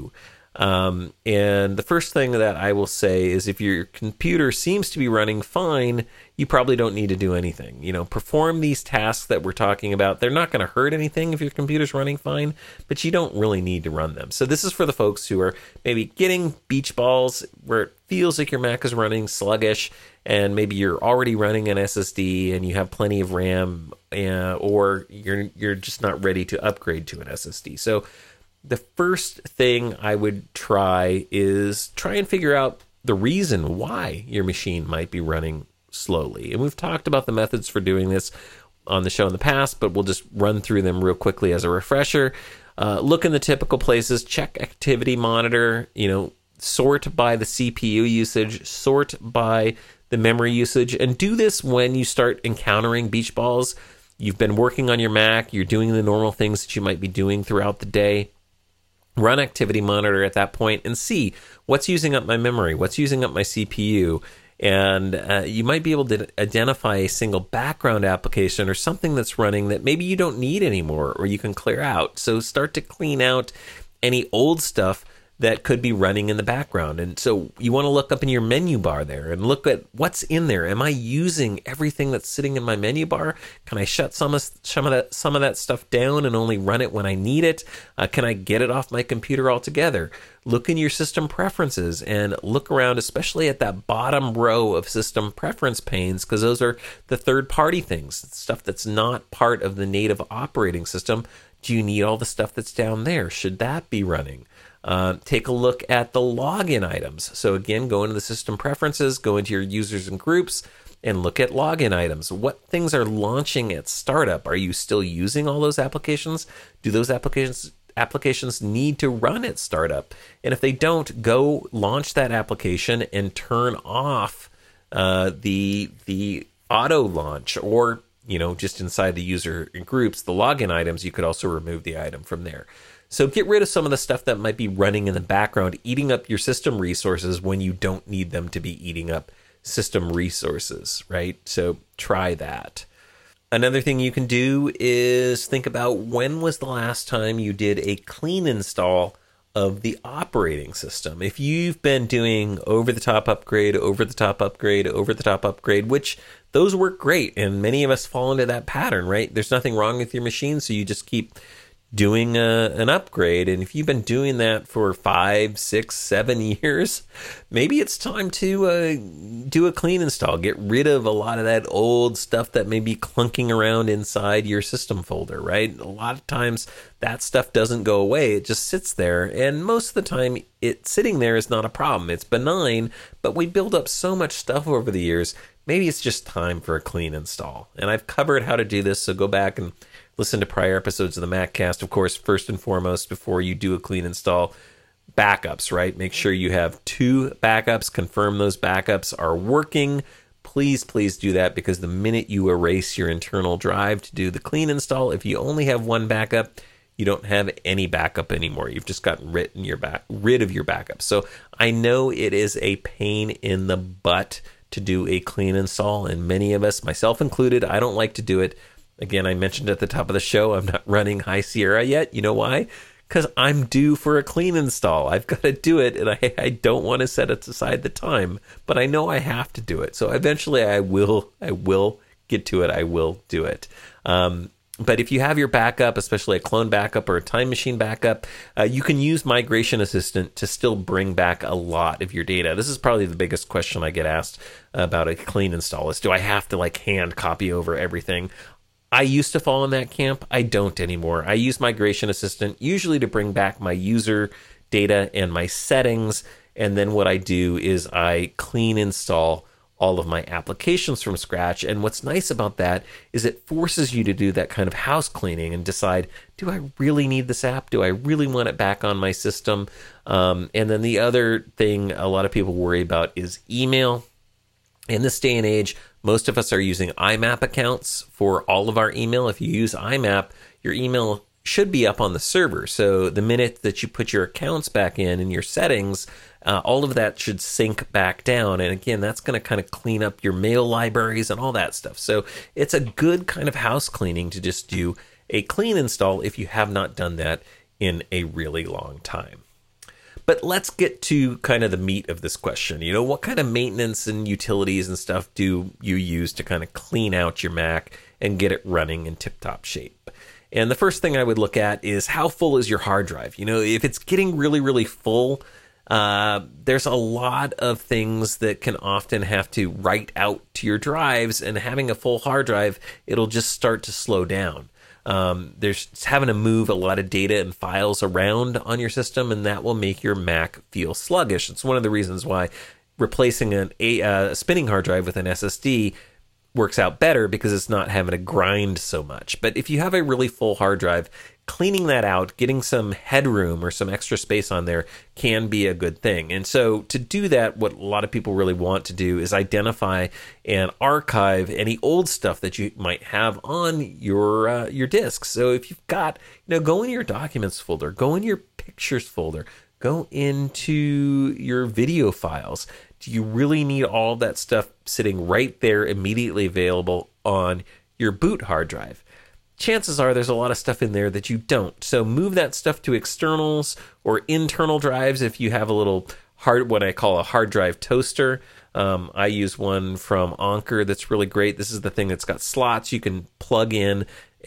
Um, and the first thing that I will say is if your computer seems to be running fine, you probably don't need to do anything. You know, perform these tasks that we're talking about. They're not going to hurt anything if your computer's running fine, but you don't really need to run them. So this is for the folks who are maybe getting beach balls where it feels like your Mac is running sluggish, and maybe you're already running an S S D and you have plenty of RAM, uh, or you're you're just not ready to upgrade to an S S D. So the first thing I would try is try and figure out the reason why your machine might be running slowly. And we've talked about the methods for doing this on the show in the past, but we'll just run through them real quickly as a refresher. Uh, look in the typical places, check activity monitor, you know, sort by the C P U usage, sort by the memory usage, and do this when you start encountering beach balls. You've been working on your Mac, you're doing the normal things that you might be doing throughout the day. Run activity monitor at that point and see what's using up my memory, what's using up my C P U. And uh, you might be able to identify a single background application or something that's running that maybe you don't need anymore or you can clear out. So start to clean out any old stuff that could be running in the background. And so you want to look up in your menu bar there and look at what's in there. Am I using everything that's sitting in my menu bar? Can I shut some of some of that some of that stuff down and only run it when I need it? Uh, can I get it off my computer altogether? Look in your system preferences and look around, especially at that bottom row of system preference panes, because those are the third-party things, stuff that's not part of the native operating system. Do you need all the stuff that's down there? Should that be running? Uh, take a look at the login items. So again, go into the system preferences, go into your users and groups, and look at login items. What things are launching at startup? Are you still using all those applications? Do those applications applications need to run at startup? And if they don't, go launch that application and turn off uh, the the auto launch, or you know, just inside the user and groups, the login items, you could also remove the item from there. So get rid of some of the stuff that might be running in the background, eating up your system resources when you don't need them to be eating up system resources, right? So try that. Another thing you can do is think about when was the last time you did a clean install of the operating system. If you've been doing over-the-top upgrade, over-the-top upgrade, over-the-top upgrade, which those work great, and many of us fall into that pattern, right? There's nothing wrong with your machine, so you just keep doing a, an upgrade. And if you've been doing that for five, six, seven years, maybe it's time to uh, do a clean install. Get rid of a lot of that old stuff that may be clunking around inside your system folder, right? A lot of times that stuff doesn't go away. It just sits there. And most of the time, it sitting there is not a problem. It's benign, but we build up so much stuff over the years. Maybe it's just time for a clean install. And I've covered how to do this, so go back and listen to prior episodes of the MacCast. Of course, first and foremost, before you do a clean install, backups, right? Make sure you have two backups. Confirm those backups are working. Please, please do that, because the minute you erase your internal drive to do the clean install, if you only have one backup, you don't have any backup anymore. You've just gotten rid, in your back, rid of your backup. So I know it is a pain in the butt to do a clean install, and many of us, myself included, I don't like to do it. Again, I mentioned at the top of the show, I'm not running High Sierra yet. You know why? Because I'm due for a clean install. I've got to do it, and I, I don't want to set it aside the time, but I know I have to do it. So eventually I will I will get to it. I will do it. Um, but if you have your backup, especially a clone backup or a time machine backup, uh, you can use Migration Assistant to still bring back a lot of your data. This is probably the biggest question I get asked about a clean install is, do I have to like hand copy over everything? I used to fall in that camp. I don't anymore. I use Migration Assistant usually to bring back my user data and my settings. And then what I do is I clean install all of my applications from scratch. And what's nice about that is it forces you to do that kind of house cleaning and decide, do I really need this app? Do I really want it back on my system? Um, and then the other thing a lot of people worry about is email. In this day and age, most of us are using I MAP accounts for all of our email. If you use I MAP, your email should be up on the server. So the minute that you put your accounts back in and your settings, uh, all of that should sync back down. And again, that's going to kind of clean up your mail libraries and all that stuff. So it's a good kind of house cleaning to just do a clean install if you have not done that in a really long time. But let's get to kind of the meat of this question. You know, what kind of maintenance and utilities and stuff do you use to kind of clean out your Mac and get it running in tip-top shape? And the first thing I would look at is how full is your hard drive? You know, if it's getting really, really full, uh, there's a lot of things that can often have to write out to your drives, and having a full hard drive, it'll just start to slow down. Um, there's it's having to move a lot of data and files around on your system, and that will make your Mac feel sluggish. It's one of the reasons why replacing an, a, a spinning hard drive with an S S D works out better, because it's not having to grind so much. But if you have a really full hard drive, cleaning that out, getting some headroom or some extra space on there can be a good thing. And so to do that, what a lot of people really want to do is identify and archive any old stuff that you might have on your uh, your disks. So if you've got, you know, go in your documents folder, go in your pictures folder, go into your video files. Do you really need all of that stuff sitting right there, immediately available on your boot hard drive? Chances are there's a lot of stuff in there that you don't. So move that stuff to externals or internal drives if you have a little hard, what I call a hard drive toaster. Um, I use one from Anker that's really great. This is the thing that's got slots. You can plug in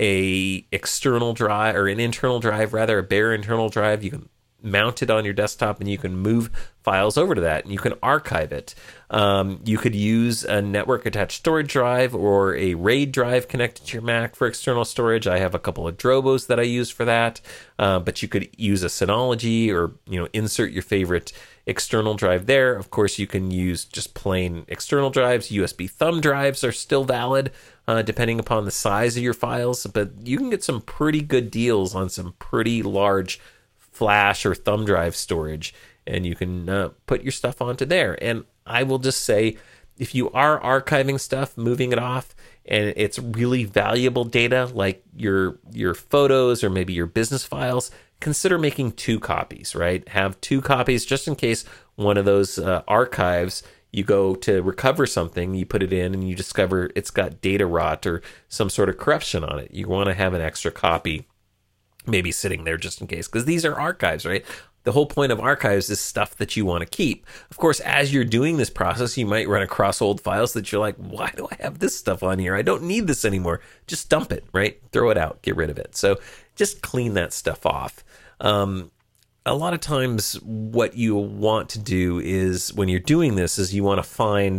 a external drive, or an internal drive rather, a bare internal drive. You can mount it on your desktop, and you can move files over to that, and you can archive it. Um, you could use a network attached storage drive or a RAID drive connected to your Mac for external storage. I have a couple of Drobos that I use for that, uh, but you could use a Synology, or, you know, insert your favorite external drive there. Of course, you can use just plain external drives. U S B thumb drives are still valid, uh, depending upon the size of your files, but you can get some pretty good deals on some pretty large flash or thumb drive storage, and you can uh, put your stuff onto there. And I will just say, if you are archiving stuff, moving it off, and it's really valuable data like your your photos or maybe your business files, consider making two copies, right? Have two copies just in case one of those uh, archives, you go to recover something, you put it in, and you discover it's got data rot or some sort of corruption on it. You want to have an extra copy maybe sitting there just in case, because these are archives, right? The whole point of archives is stuff that you want to keep. Of course, as you're doing this process, you might run across old files that you're like, why do I have this stuff on here? I don't need this anymore. Just dump it, right? Throw it out, get rid of it. So just clean that stuff off. Um, a lot of times what you want to do is, when you're doing this, is you want to find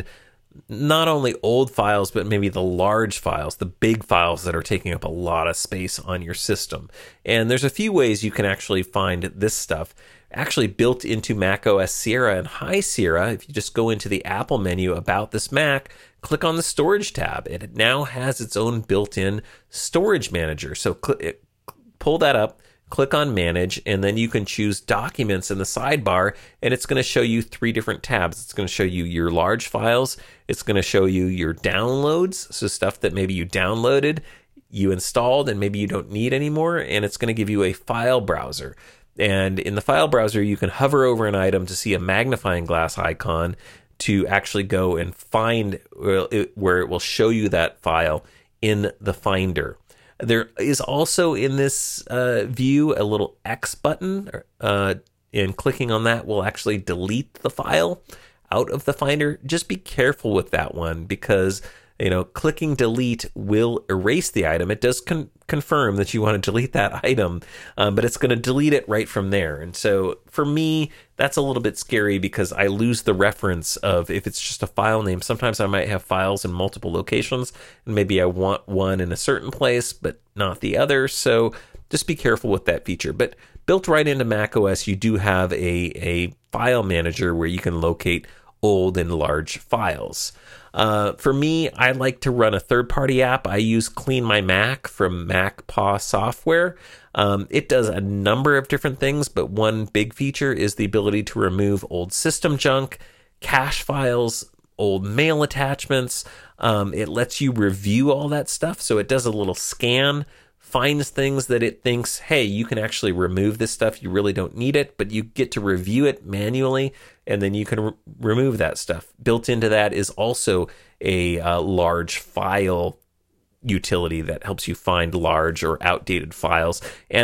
not only old files, but maybe the large files, the big files that are taking up a lot of space on your system. And there's a few ways you can actually find this stuff actually built into macOS Sierra and High Sierra. If you just go into the Apple menu about this Mac, click on the storage tab, and it now has its own built-in storage manager. So cl- pull that up, click on Manage, and then you can choose Documents in the sidebar, and it's going to show you three different tabs. It's going to show you your large files. It's going to show you your downloads, so stuff that maybe you downloaded, you installed, and maybe you don't need anymore, and it's going to give you a file browser. And in the file browser, you can hover over an item to see a magnifying glass icon to actually go and find where it will show you that file in the Finder. There is also in this uh, view a little X button, uh, and clicking on that will actually delete the file out of the Finder. Just be careful with that one, because, you know, clicking delete will erase the item. It does con- confirm that you want to delete that item, um, but it's going to delete it right from there. And so for me, that's a little bit scary, because I lose the reference of if it's just a file name. Sometimes I might have files in multiple locations, and maybe I want one in a certain place, but not the other. So just be careful with that feature. But built right into macOS, you do have a, a file manager where you can locate old and large files. Uh, for me, I like to run a third-party app. I use Clean My Mac from MacPaw Software. Um, it does a number of different things, but one big feature is the ability to remove old system junk, cache files, old mail attachments. Um, it lets you review all that stuff. So it does a little scan, finds things that it thinks, hey, you can actually remove this stuff. You really don't need it, but you get to review it manually, and then you can re- remove that stuff. Built into that is also a uh, large file utility that helps you find large or outdated files. And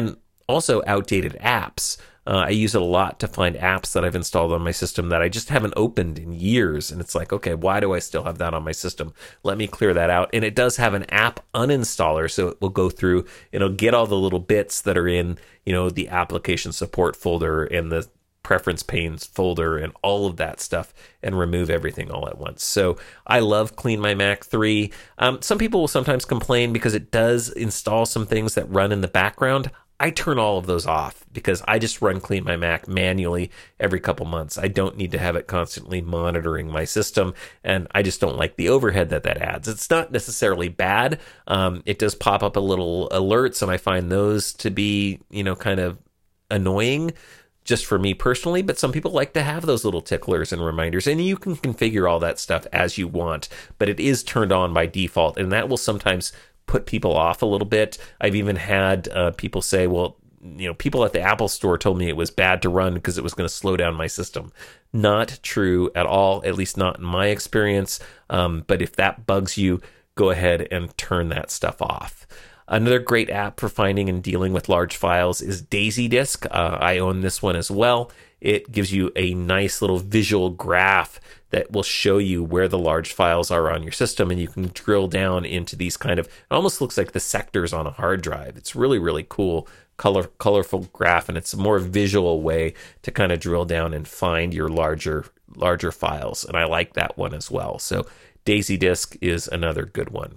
Also, outdated apps. Uh, I use it a lot to find apps that I've installed on my system that I just haven't opened in years. And it's like, okay, why do I still have that on my system? Let me clear that out. And it does have an app uninstaller. So it will go through, it'll get all the little bits that are in, you know, the application support folder and the preference panes folder and all of that stuff and remove everything all at once. So I love Clean My Mac three. Um, some people will sometimes complain because it does install some things that run in the background. I turn all of those off because I just run Clean My Mac manually every couple months. I don't need to have it constantly monitoring my system, and I just don't like the overhead that that adds. It's not necessarily bad. Um, it does pop up a little alerts, and I find those to be, you know, kind of annoying just for me personally, but some people like to have those little ticklers and reminders, and you can configure all that stuff as you want, but it is turned on by default, and that will sometimes put people off a little bit. I've even had uh, people say, well, you know, people at the Apple store told me it was bad to run because it was going to slow down my system. Not true at all, at least not in my experience. Um, but if that bugs you, go ahead and turn that stuff off. Another great app for finding and dealing with large files is DaisyDisk. Uh, I own this one as well. It gives you a nice little visual graph that will show you where the large files are on your system, and you can drill down into these kind of, it almost looks like the sectors on a hard drive. It's really, really cool, color, colorful graph, and it's a more visual way to kind of drill down and find your larger, larger files, and I like that one as well. So DaisyDisk is another good one.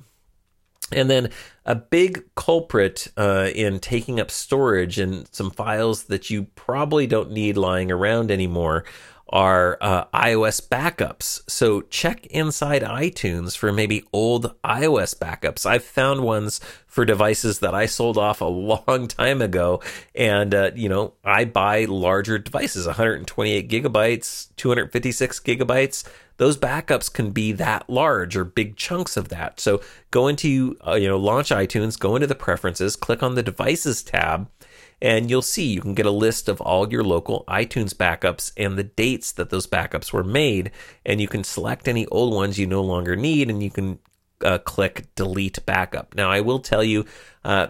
And then a big culprit uh, in taking up storage and some files that you probably don't need lying around anymore are uh, iOS backups. So check inside iTunes for maybe old iOS backups. I've found ones for devices that I sold off a long time ago. And, uh, you know, I buy larger devices, one hundred twenty-eight gigabytes, two hundred fifty-six gigabytes. Those backups can be that large or big chunks of that. So go into, uh, you know, launch iTunes, go into the preferences, click on the devices tab, and you'll see you can get a list of all your local iTunes backups and the dates that those backups were made. And you can select any old ones you no longer need, and you can uh, click delete backup. Now, I will tell you, uh,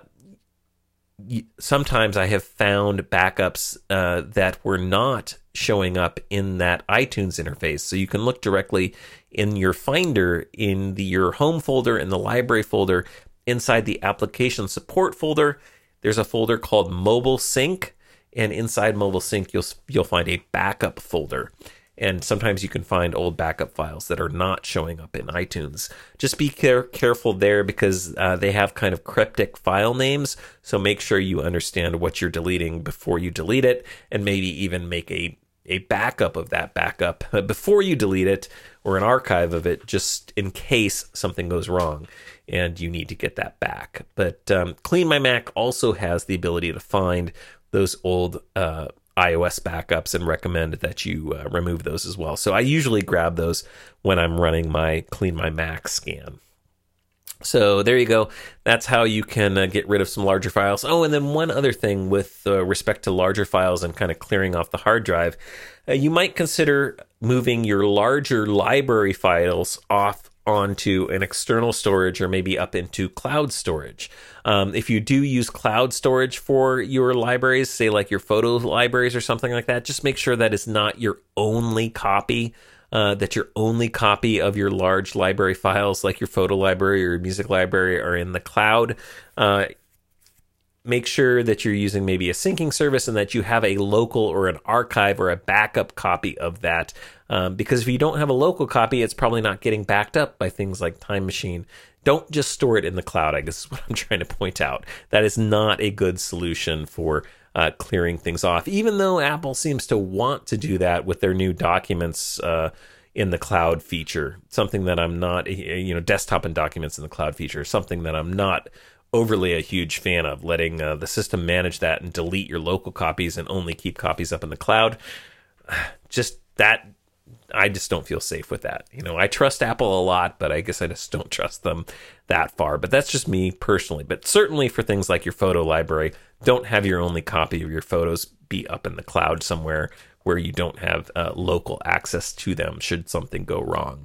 sometimes I have found backups uh, that were not showing up in that iTunes interface. So you can look directly in your Finder, in the, your home folder, in the library folder, inside the application support folder. There's a folder called Mobile Sync, and inside Mobile Sync, you'll you'll find a backup folder. And sometimes you can find old backup files that are not showing up in iTunes. Just be care- careful there because uh, they have kind of cryptic file names. So make sure you understand what you're deleting before you delete it, and maybe even make a, a backup of that backup before you delete it, or an archive of it, just in case something goes wrong and you need to get that back. But um, Clean My Mac also has the ability to find those old uh iOS backups and recommend that you uh, remove those as well. So I usually grab those when I'm running my Clean My Mac scan. So there you go. That's how you can uh, get rid of some larger files. Oh, and then one other thing with uh, respect to larger files and kind of clearing off the hard drive, uh, you might consider moving your larger library files off onto an external storage or maybe up into cloud storage. Um, if you do use cloud storage for your libraries, say like your photo libraries or something like that, just make sure that it's not your only copy, uh, that your only copy of your large library files like your photo library or your music library are in the cloud. Uh, Make sure that you're using maybe a syncing service and that you have a local or an archive or a backup copy of that. Um, because if you don't have a local copy, it's probably not getting backed up by things like Time Machine. Don't just store it in the cloud, I guess is what I'm trying to point out. That is not a good solution for uh, clearing things off, even though Apple seems to want to do that with their new documents uh, in the cloud feature. Something that I'm not, you know, desktop and documents in the cloud feature, something that I'm not overly a huge fan of, letting uh, the system manage that and delete your local copies and only keep copies up in the cloud. Just that, I just don't feel safe with that. You know, I trust Apple a lot, but I guess I just don't trust them that far. But that's just me personally. But certainly for things like your photo library, don't have your only copy of your photos be up in the cloud somewhere where you don't have uh, local access to them should something go wrong.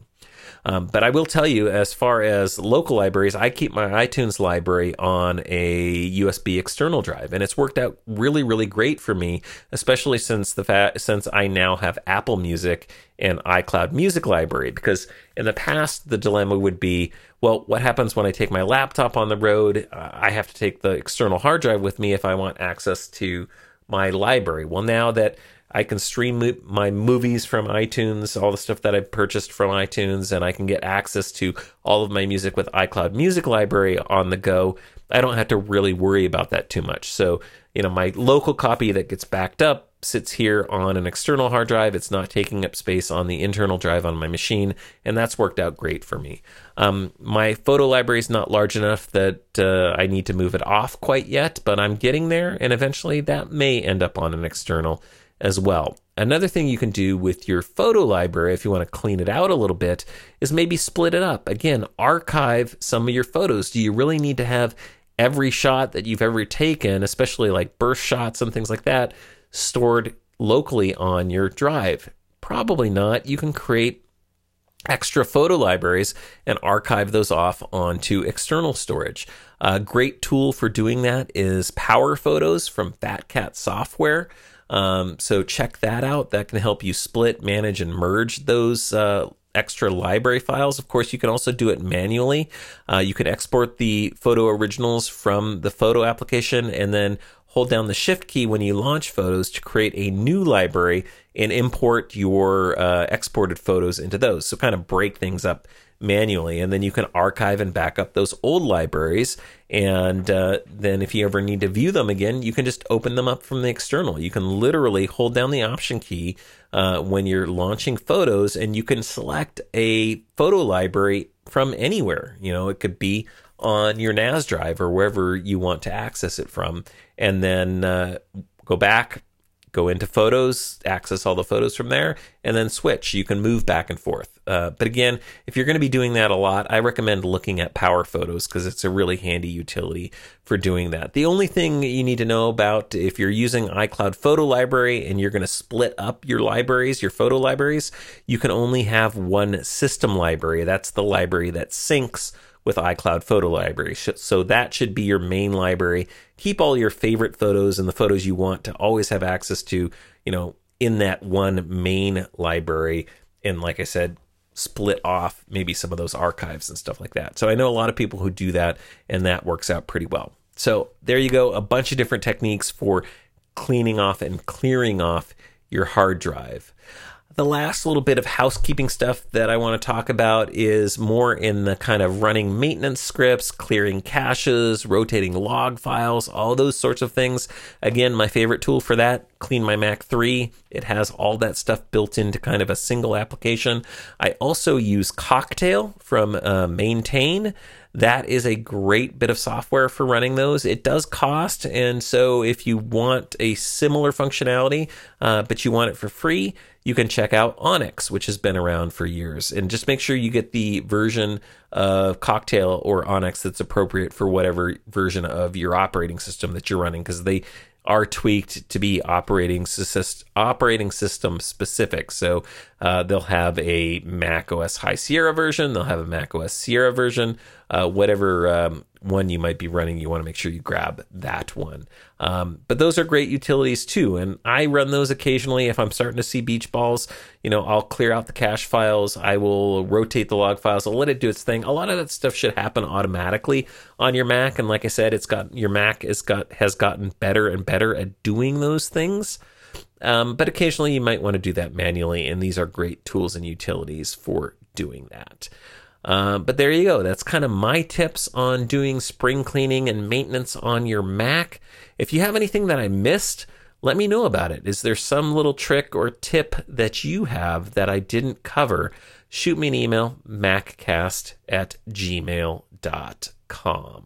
Um, but I will tell you, as far as local libraries, I keep my iTunes library on a U S B external drive, and it's worked out really, really great for me, especially since the fa- since I now have Apple Music and iCloud Music Library. Because in the past, the dilemma would be, well, what happens when I take my laptop on the road? Uh, I have to take the external hard drive with me if I want access to my library. Well, now that I can stream my movies from iTunes, all the stuff that I've purchased from iTunes, and I can get access to all of my music with iCloud Music Library on the go, I don't have to really worry about that too much. So, you know, my local copy that gets backed up sits here on an external hard drive. It's not taking up space on the internal drive on my machine, and that's worked out great for me. Um, my photo library is not large enough that uh, I need to move it off quite yet, but I'm getting there, and eventually that may end up on an external as well. Another thing you can do with your photo library, if you want to clean it out a little bit, is maybe split it up. Again, archive some of your photos. Do you really need to have every shot that you've ever taken, especially like burst shots and things like that, stored locally on your drive? Probably not. You can create extra photo libraries and archive those off onto external storage. A great tool for doing that is Power Photos from Fat Cat Software. Um, so check that out. That can help you split, manage, and merge those uh, extra library files. Of course, you can also do it manually. Uh, you can export the photo originals from the photo application and then hold down the shift key when you launch Photos to create a new library and import your uh, exported photos into those. So kind of break things up manually, and then you can archive and back up those old libraries, and uh, then if you ever need to view them again, you can just open them up from the external. You can literally hold down the option key uh, when you're launching Photos, and you can select a photo library from anywhere. You know, it could be on your N A S drive or wherever you want to access it from, and then uh, go back, go into Photos, access all the photos from there, and then switch. You can move back and forth. Uh, but again, if you're going to be doing that a lot, I recommend looking at Power Photos because it's a really handy utility for doing that. The only thing you need to know about if you're using iCloud Photo Library and you're going to split up your libraries, your photo libraries, you can only have one system library. That's the library that syncs with iCloud Photo Library. So that should be your main library. Keep all your favorite photos and the photos you want to always have access to, you know, in that one main library. And like I said, split off maybe some of those archives and stuff like that. So I know a lot of people who do that, and that works out pretty well. So there you go, a bunch of different techniques for cleaning off and clearing off your hard drive. The last little bit of housekeeping stuff that I want to talk about is more in the kind of running maintenance scripts, clearing caches, rotating log files, all those sorts of things. Again, my favorite tool for that, Clean My Mac three. It has all that stuff built into kind of a single application. I also use Cocktail from uh, Maintain. That is a great bit of software for running those. It does cost, and so if you want a similar functionality, uh, but you want it for free, you can check out Onyx, which has been around for years. And just make sure you get the version of Cocktail or Onyx that's appropriate for whatever version of your operating system that you're running, because they are tweaked to be operating system, operating system specific. So uh, they'll have a Mac O S High Sierra version, they'll have a Mac O S Sierra version, uh, whatever um, one you might be running, you want to make sure you grab that one. Um, but those are great utilities too, and I run those occasionally. If I'm starting to see beach balls, you know, I'll clear out the cache files, I will rotate the log files, I'll let it do its thing. A lot of that stuff should happen automatically on your Mac, and like I said, it's got your Mac has got has gotten better and better at doing those things. Um, but occasionally you might want to do that manually, and these are great tools and utilities for doing that. Uh, but there you go. That's kind of my tips on doing spring cleaning and maintenance on your Mac. If you have anything that I missed, let me know about it. Is there some little trick or tip that you have that I didn't cover? Shoot me an email, maccast at gmail dot com.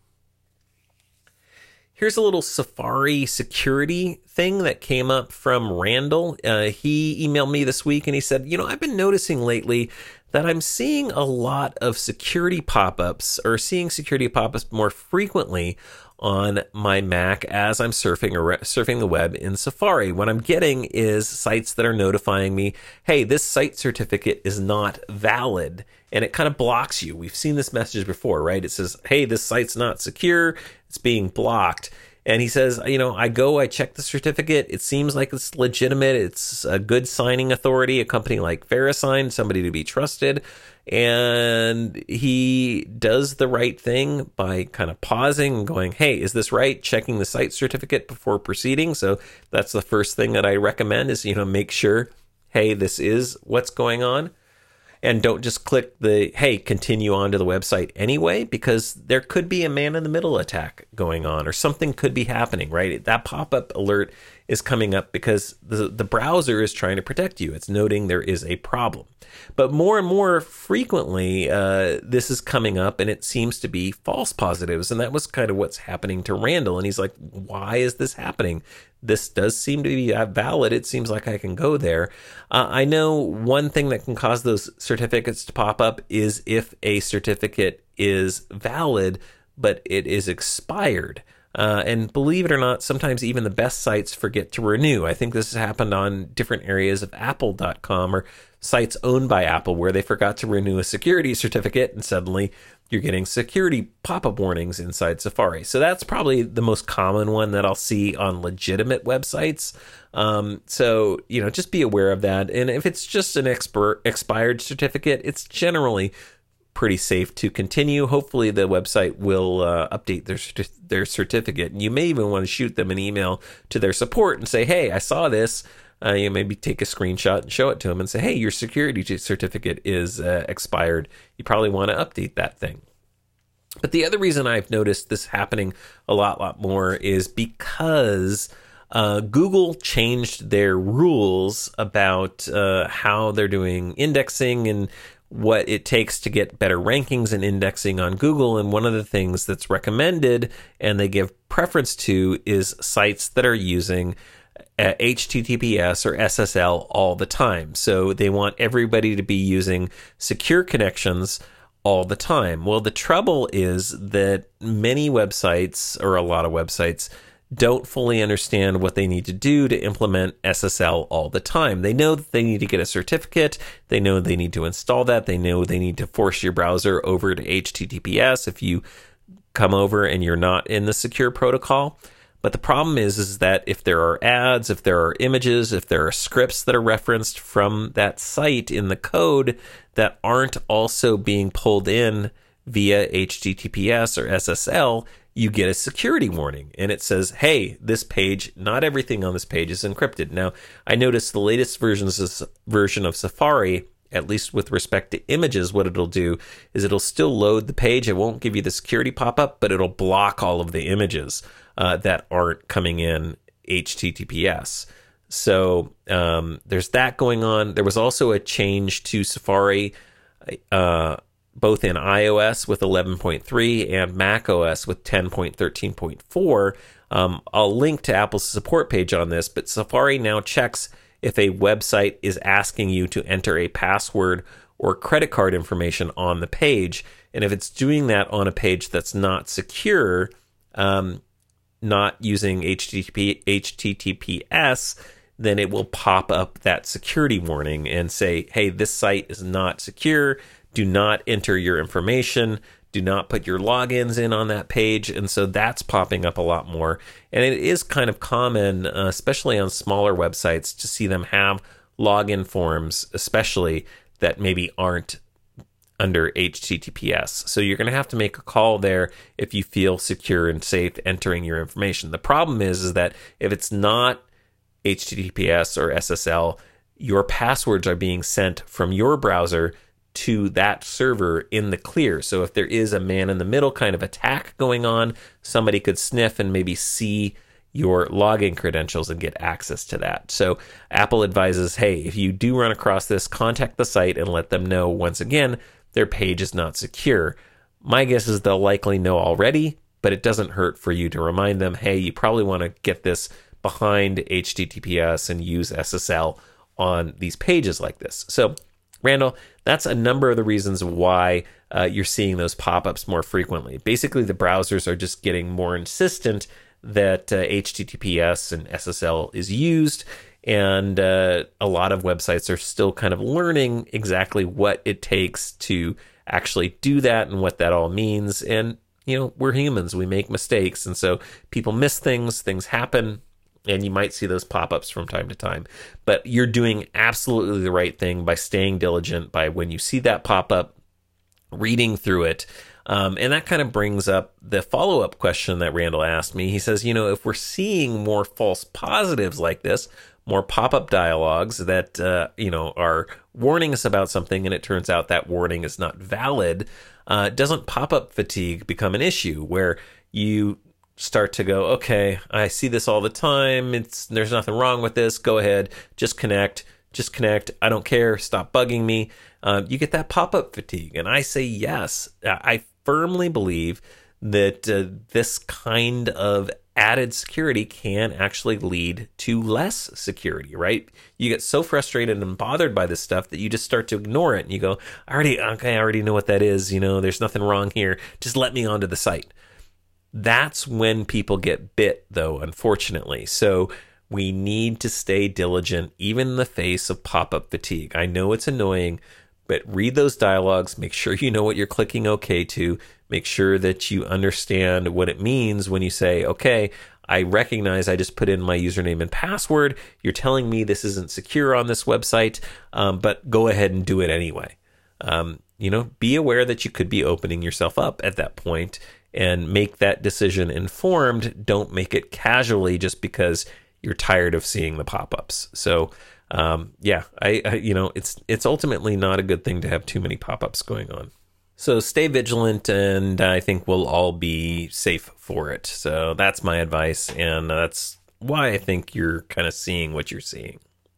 Here's a little Safari security thing that came up from Randall. Uh, he emailed me this week and he said, you know, I've been noticing lately that I'm seeing a lot of security pop-ups, or seeing security pop-ups more frequently on my Mac as I'm surfing or surfing the web in Safari. What I'm getting is sites that are notifying me, hey, this site certificate is not valid, and it kind of blocks you. We've seen this message before, right? It says, hey, this site's not secure, it's being blocked. And he says, you know, I go, I check the certificate. It seems like it's legitimate. It's a good signing authority, a company like VeriSign, somebody to be trusted. And he does the right thing by kind of pausing and going, hey, is this right? Checking the site certificate before proceeding. So that's the first thing that I recommend is, you know, make sure, hey, this is what's going on. And don't just click the, hey, continue on to the website anyway, because there could be a man-in-the-middle attack going on, or something could be happening, right? That pop-up alert is coming up because the, the browser is trying to protect you. It's noting there is a problem. But more and more frequently, uh, this is coming up, and it seems to be false positives. And that was kind of what's happening to Randall. And he's like, why is this happening? This does seem to be valid. It seems like I can go there. Uh, I know one thing that can cause those certificates to pop up is if a certificate is valid, but it is expired. Uh, and believe it or not, sometimes even the best sites forget to renew. I think this has happened on different areas of apple dot com or sites owned by Apple where they forgot to renew a security certificate, and suddenly you're getting security pop-up warnings inside Safari. So that's probably the most common one that I'll see on legitimate websites. Um, so, you know, just be aware of that. And if it's just an exper- expired certificate, it's generally pretty safe to continue. Hopefully the website will uh, update their their certificate. And you may even want to shoot them an email to their support and say, hey, I saw this. Uh, you maybe take a screenshot and show it to them and say, hey, your security certificate is uh, expired. You probably want to update that thing. But the other reason I've noticed this happening a lot, lot more is because uh, Google changed their rules about uh, how they're doing indexing and what it takes to get better rankings and indexing on Google. And one of the things that's recommended and they give preference to is sites that are using uh, H T T P S or S S L all the time. So they want everybody to be using secure connections all the time. Well, the trouble is that many websites, or a lot of websites, don't fully understand what they need to do to implement S S L all the time. They know that they need to get a certificate. They know they need to install that. They know they need to force your browser over to H T T P S if you come over and you're not in the secure protocol. But the problem is, is that if there are ads, if there are images, if there are scripts that are referenced from that site in the code that aren't also being pulled in via H T T P S or S S L, you get a security warning. And it says, hey, this page, not everything on this page is encrypted. Now, I noticed the latest versions of, version of Safari, at least with respect to images, what it'll do is it'll still load the page. It won't give you the security pop-up, but it'll block all of the images uh, that aren't coming in H T T P S. So um, there's that going on. There was also a change to Safari, uh, both in iOS with eleven point three and macOS with ten point thirteen point four. Um, I'll link to Apple's support page on this, but Safari now checks if a website is asking you to enter a password or credit card information on the page. And if it's doing that on a page that's not secure, um, not using H T T P, H T T P S, then it will pop up that security warning and say, hey, this site is not secure. Do not enter your information. Do not put your logins in on that page. And so that's popping up a lot more. And it is kind of common, uh, especially on smaller websites, to see them have login forms, especially that maybe aren't under H T T P S. So you're going to have to make a call there if you feel secure and safe entering your information. The problem is, is that if it's not H T T P S or S S L, your passwords are being sent from your browser to that server in the clear. So if there is a man-in-the-middle kind of attack going on, somebody could sniff and maybe see your login credentials and get access to that. So Apple advises, hey, if you do run across this, contact the site and let them know, once again, their page is not secure. My guess is they'll likely know already, but it doesn't hurt for you to remind them, hey, you probably want to get this behind H T T P S and use S S L on these pages like this. So Randall, that's a number of the reasons why uh, you're seeing those pop-ups more frequently. Basically, the browsers are just getting more insistent that uh, H T T P S and S S L is used, and uh, a lot of websites are still kind of learning exactly what it takes to actually do that and what that all means. And, you know, we're humans, we make mistakes, and so people miss things, things happen, and you might see those pop-ups from time to time. But you're doing absolutely the right thing by staying diligent, by when you see that pop-up, reading through it. Um, and that kind of brings up the follow-up question that Randall asked me. He says, you know, if we're seeing more false positives like this, more pop-up dialogues that, uh, you know, are warning us about something, and it turns out that warning is not valid, uh, doesn't pop-up fatigue become an issue where you start to go, okay, I see this all the time. It's there's nothing wrong with this. Go ahead, just connect, just connect. I don't care. Stop bugging me. Uh, you get that pop-up fatigue. And I say yes. I firmly believe that uh, this kind of added security can actually lead to less security, right? You get so frustrated and bothered by this stuff that you just start to ignore it. And you go, I already, okay, I already know what that is. You know, there's nothing wrong here. Just let me onto the site. That's when people get bit, though, unfortunately. So we need to stay diligent, even in the face of pop-up fatigue. I know it's annoying, but read those dialogues. Make sure you know what you're clicking OK to. Make sure that you understand what it means when you say, okay, I recognize I just put in my username and password. You're telling me this isn't secure on this website, um, but go ahead and do it anyway. Um, you know, be aware that you could be opening yourself up at that point, and make that decision informed. Don't make it casually just because you're tired of seeing the pop-ups. So, um, yeah, I, I, you know, it's it's ultimately not a good thing to have too many pop-ups going on. So stay vigilant, and I think we'll all be safe for it. So that's my advice, and that's why I think you're kind of seeing what you're seeing.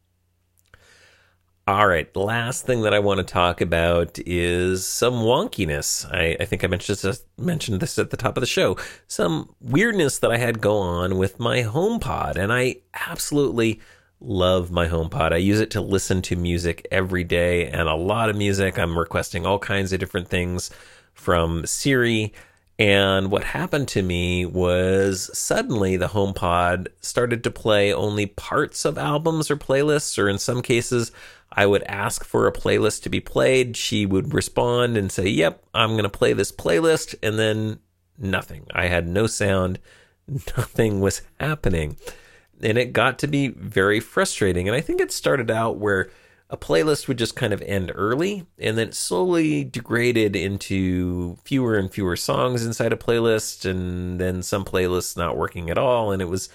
All right, the last thing that I want to talk about is some wonkiness. I, I think I mentioned this, mentioned this at the top of the show. Some weirdness that I had go on with my HomePod, and I absolutely love my HomePod. I use it to listen to music every day, and a lot of music. I'm requesting all kinds of different things from Siri. And what happened to me was suddenly the HomePod started to play only parts of albums or playlists, or in some cases, I would ask for a playlist to be played. She would respond and say, yep, I'm going to play this playlist. And then nothing. I had no sound. Nothing was happening. And it got to be very frustrating. And I think it started out where a playlist would just kind of end early, and then it slowly degraded into fewer and fewer songs inside a playlist, and then some playlists not working at all. And it was,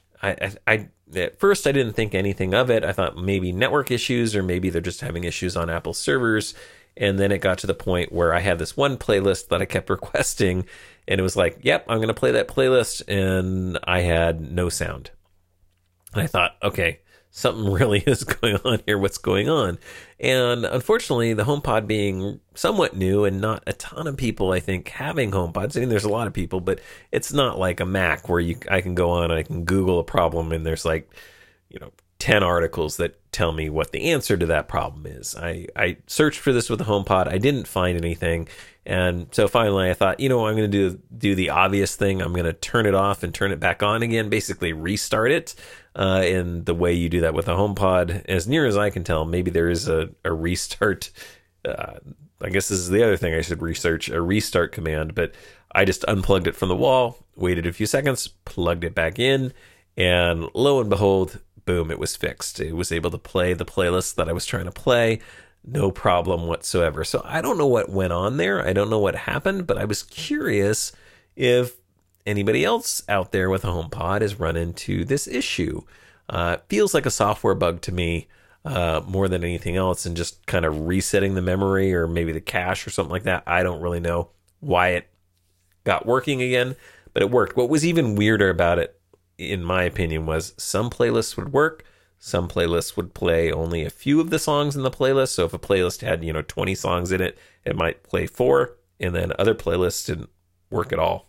I, I, I at first I didn't think anything of it. I thought maybe network issues, or maybe they're just having issues on Apple servers. And then it got to the point where I had this one playlist that I kept requesting, and it was like, yep, I'm going to play that playlist, and I had no sound. And I thought, okay, something really is going on here. What's going on? And unfortunately, the HomePod being somewhat new and not a ton of people, I think, having HomePods. I mean, there's a lot of people, but it's not like a Mac where you I can go on and I can Google a problem and there's like, you know, ten articles that tell me what the answer to that problem is. I, I searched for this with the HomePod. I didn't find anything. And so finally I thought, you know, I'm going to do do the obvious thing. I'm going to turn it off and turn it back on again, basically restart it. Uh, and the way you do that with a HomePod, as near as I can tell, maybe there is a, a restart. Uh, I guess this is the other thing I should research, a restart command. But I just unplugged it from the wall, waited a few seconds, plugged it back in, and lo and behold, boom, it was fixed. It was able to play the playlist that I was trying to play. No problem whatsoever. So I don't know what went on there. I don't know what happened, but I was curious if anybody else out there with a HomePod has run into this issue. Uh, it feels like a software bug to me uh, more than anything else, and just kind of resetting the memory or maybe the cache or something like that. I don't really know why it got working again, but it worked. What was even weirder about it, in my opinion, was some playlists would work. Some playlists would play only a few of the songs in the playlist. So if a playlist had, you know, twenty songs in it, it might play four, and then other playlists didn't work at all.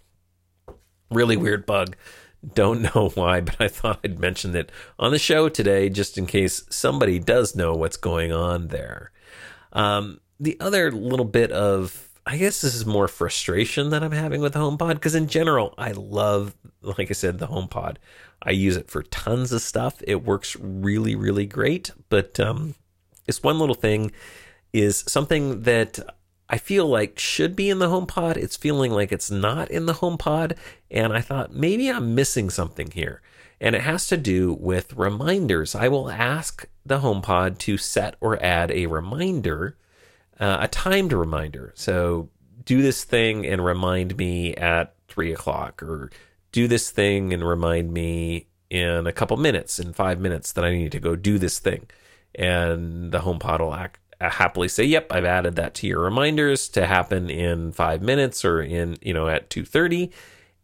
Really weird bug. Don't know why, but I thought I'd mention it on the show today just in case somebody does know what's going on there. Um, the other little bit of, I guess this is more frustration that I'm having with the HomePod, because in general, I love, like I said, the HomePod. I use it for tons of stuff. It works really, really great. But um, this one little thing is something that I feel like should be in the HomePod. It's feeling like it's not in the HomePod. And I thought maybe I'm missing something here. And it has to do with reminders. I will ask the HomePod to set or add a reminder, uh, a timed reminder. So do this thing and remind me at three o'clock, or do this thing and remind me in a couple minutes, in five minutes, that I need to go do this thing. And the HomePod will act, uh, happily say, yep, I've added that to your reminders to happen in five minutes or in, you know, at two thirty.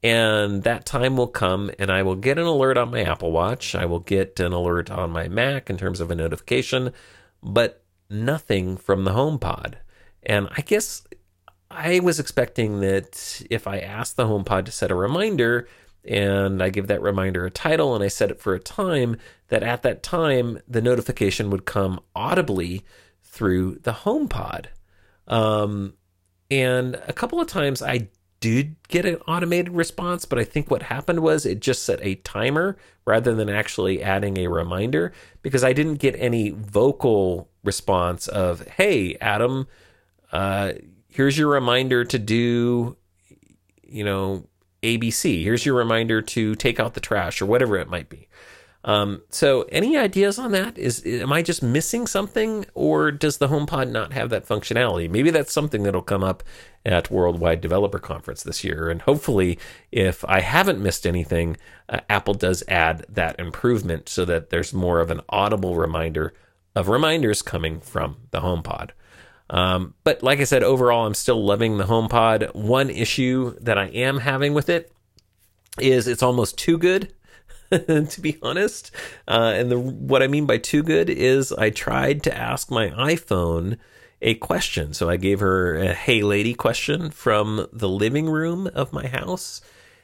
And that time will come and I will get an alert on my Apple Watch. I will get an alert on my Mac in terms of a notification, but nothing from the HomePod. And I guess I was expecting that if I asked the HomePod to set a reminder and I give that reminder a title and I set it for a time, that at that time, the notification would come audibly through the HomePod. Um, and a couple of times I did get an automated response, but I think what happened was it just set a timer rather than actually adding a reminder, because I didn't get any vocal response of, hey, Adam, uh, here's your reminder to do, you know, A B C. Here's your reminder to take out the trash, or whatever it might be. Um, so any ideas on that? Is, am I just missing something, or does the HomePod not have that functionality? Maybe that's something that'll come up at Worldwide Developer Conference this year. And hopefully, if I haven't missed anything, uh, Apple does add that improvement so that there's more of an audible reminder of reminders coming from the HomePod. Um, but like I said, overall, I'm still loving the HomePod. One issue that I am having with it is it's almost too good. To be honest. Uh, and the, what I mean by too good is I tried to ask my iPhone a question. So I gave her a hey lady question from the living room of my house,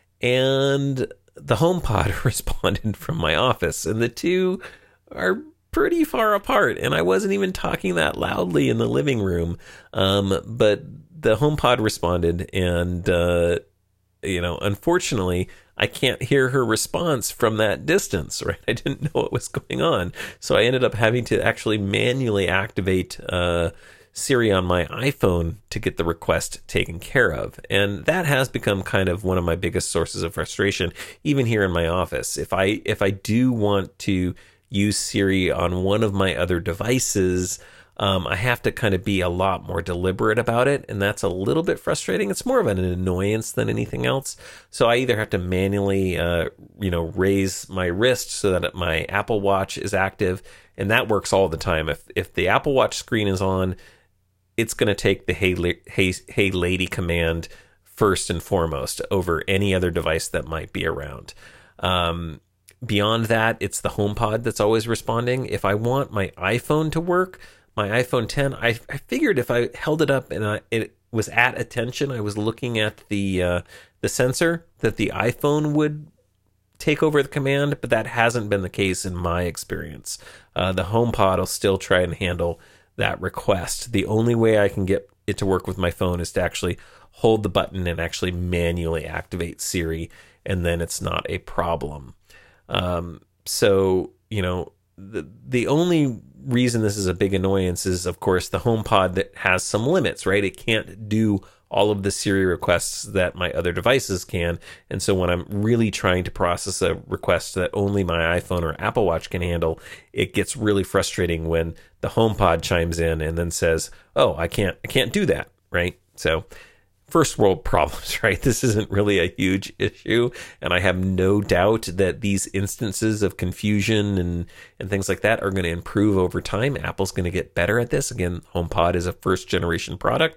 and the HomePod responded from my office, and the two are pretty far apart, and I wasn't even talking that loudly in the living room. Um, but the HomePod responded, and uh, you know, unfortunately, I can't hear her response from that distance, right? I didn't know what was going on. So I ended up having to actually manually activate uh, Siri on my iPhone to get the request taken care of. And that has become kind of one of my biggest sources of frustration, even here in my office. If I if I do want to use Siri on one of my other devices, Um, I have to kind of be a lot more deliberate about it, and that's a little bit frustrating. It's more of an annoyance than anything else. So I either have to manually, uh, you know, raise my wrist so that my Apple Watch is active, and that works all the time. If if the Apple Watch screen is on, it's going to take the hey, hey, hey lady command first and foremost over any other device that might be around. Um, beyond that, it's the HomePod that's always responding. If I want my iPhone to work, my iPhone ten, I, I figured if I held it up and I, it was at attention, I was looking at the uh, the sensor, that the iPhone would take over the command, but that hasn't been the case in my experience. Uh, the HomePod will still try and handle that request. The only way I can get it to work with my phone is to actually hold the button and actually manually activate Siri, and then it's not a problem. Um, so, you know, the the only reason this is a big annoyance is, of course, the HomePod that has some limits, right? It can't do all of the Siri requests that my other devices can. And so when I'm really trying to process a request that only my iPhone or Apple Watch can handle, it gets really frustrating when the HomePod chimes in and then says, oh, I can't, I can't do that, right? So first world problems, right? This isn't really a huge issue, and I have no doubt that these instances of confusion and, and things like that are going to improve over time. Apple's going to get better at this. Again, HomePod is a first generation product,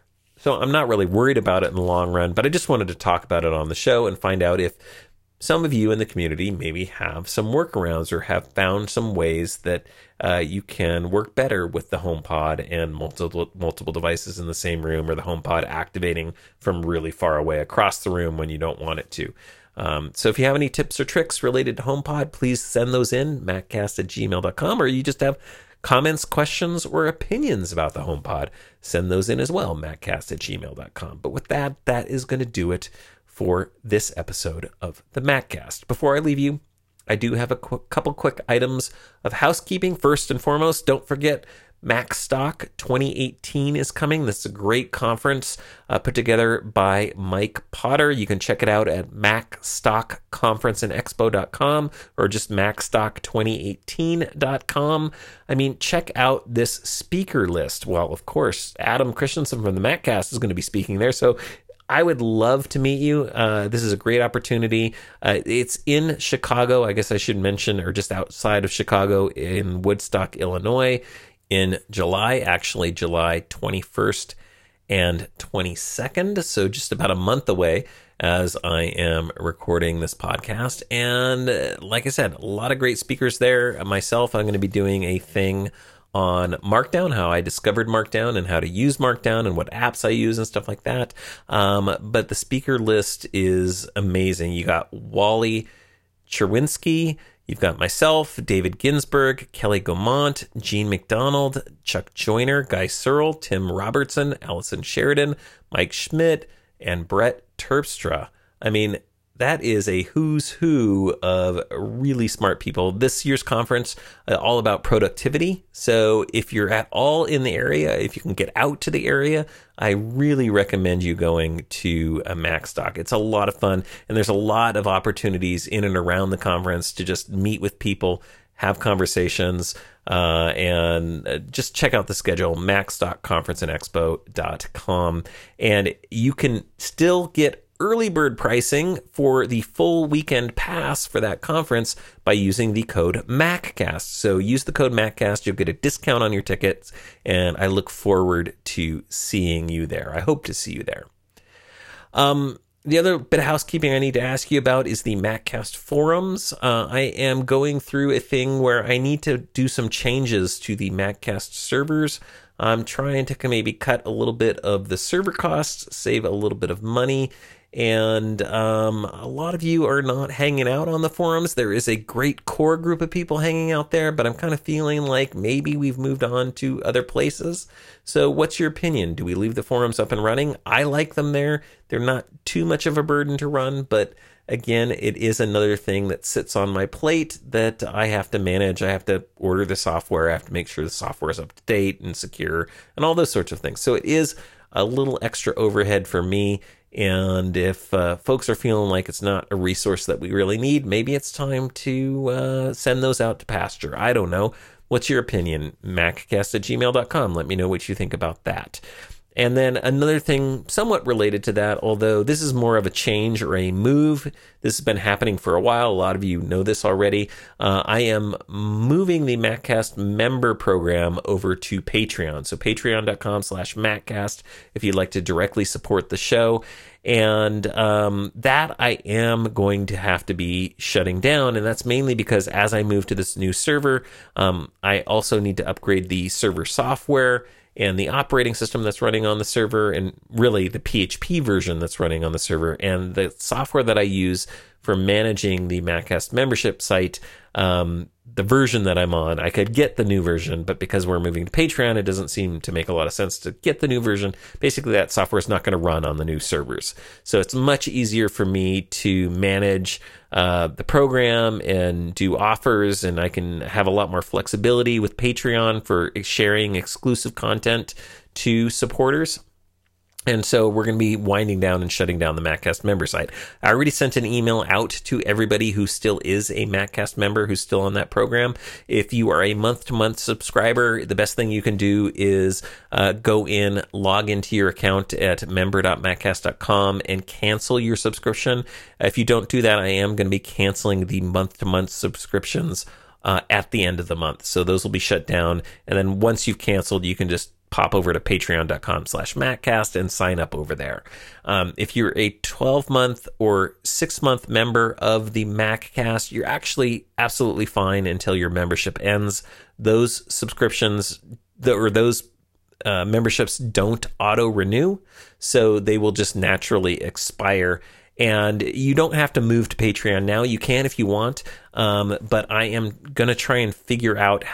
so I'm not really worried about it in the long run, but I just wanted to talk about it on the show and find out if some of you in the community maybe have some workarounds or have found some ways that uh, you can work better with the HomePod and multiple multiple devices in the same room, or the HomePod activating from really far away across the room when you don't want it to. Um, so if you have any tips or tricks related to HomePod, please send those in, maccast at gmail dot com, or you just have comments, questions, or opinions about the HomePod, send those in as well, maccast at gmail dot com. But with that, that is going to do it for this episode of the MacCast. Before I leave you, I do have a qu- couple quick items of housekeeping. First and foremost, don't forget MacStock twenty eighteen is coming. This is a great conference uh, put together by Mike Potter. You can check it out at mac stock conference and expo dot com or just mac stock twenty eighteen dot com. I mean, check out this speaker list. Well, of course, Adam Christensen from the MacCast is going to be speaking there. So I would love to meet you. Uh, this is a great opportunity. Uh, it's in Chicago. I guess I should mention, or just outside of Chicago in Woodstock, Illinois, in July, actually July twenty-first and twenty-second. So just about a month away as I am recording this podcast. And uh, like I said, a lot of great speakers there. Myself, I'm going to be doing a thing on Markdown, how I discovered Markdown and how to use Markdown and what apps I use and stuff like that. Um, but the speaker list is amazing. You got Wally Cherwinski, you've got myself, David Ginsburg, Kelly Gaumont, Gene McDonald, Chuck Joyner, Guy Searle, Tim Robertson, Allison Sheridan, Mike Schmidt, and Brett Terpstra. I mean, that is a who's who of really smart people. This year's conference, uh, all about productivity. So if you're at all in the area, if you can get out to the area, I really recommend you going to a MacStock. It's a lot of fun, and there's a lot of opportunities in and around the conference to just meet with people, have conversations, uh, and uh, just check out the schedule, mac stock conference and expo dot com. And you can still get early bird pricing for the full weekend pass for that conference by using the code MacCast. So use the code MacCast, you'll get a discount on your tickets, and I look forward to seeing you there. I hope to see you there. Um, the other bit of housekeeping I need to ask you about is the MacCast forums. Uh, I am going through a thing where I need to do some changes to the MacCast servers. I'm trying to maybe cut a little bit of the server costs, save a little bit of money. And um, a lot of you are not hanging out on the forums. There is a great core group of people hanging out there, but I'm kind of feeling like maybe we've moved on to other places. So what's your opinion? Do we leave the forums up and running? I like them there. They're not too much of a burden to run, but again, it is another thing that sits on my plate that I have to manage. I have to order the software. I have to make sure the software is up to date and secure and all those sorts of things. So it is a little extra overhead for me. And if uh, folks are feeling like it's not a resource that we really need, maybe it's time to uh, send those out to pasture. I don't know. What's your opinion? maccast at gmail dot com. Let me know what you think about that. And then another thing somewhat related to that, although this is more of a change or a move. This has been happening for a while. A lot of you know this already. Uh, I am moving the MacCast member program over to Patreon. So patreon dot com slash MacCast if you'd like to directly support the show. And um, that I am going to have to be shutting down. And that's mainly because as I move to this new server, um, I also need to upgrade the server software and the operating system that's running on the server, and really the P H P version that's running on the server, and the software that I use for managing the MacCast membership site. Um, the version that I'm on, I could get the new version, but because we're moving to Patreon, it doesn't seem to make a lot of sense to get the new version. Basically, that software is not going to run on the new servers. So it's much easier for me to manage uh, the program and do offers, and I can have a lot more flexibility with Patreon for sharing exclusive content to supporters. And so we're going to be winding down and shutting down the MacCast member site. I already sent an email out to everybody who still is a MacCast member, who's still on that program. If you are a month-to-month subscriber, the best thing you can do is uh, go in, log into your account at member dot maccast dot com and cancel your subscription. If you don't do that, I am going to be canceling the month-to-month subscriptions uh, at the end of the month. So those will be shut down. And then once you've canceled, you can just pop over to patreon dot com slash MacCast and sign up over there. Um, if you're a twelve-month or six-month member of the MacCast, you're actually absolutely fine until your membership ends. Those subscriptions, or those uh, memberships don't auto-renew, so they will just naturally expire. And you don't have to move to Patreon now. You can if you want, um, but I am going to try and figure out how to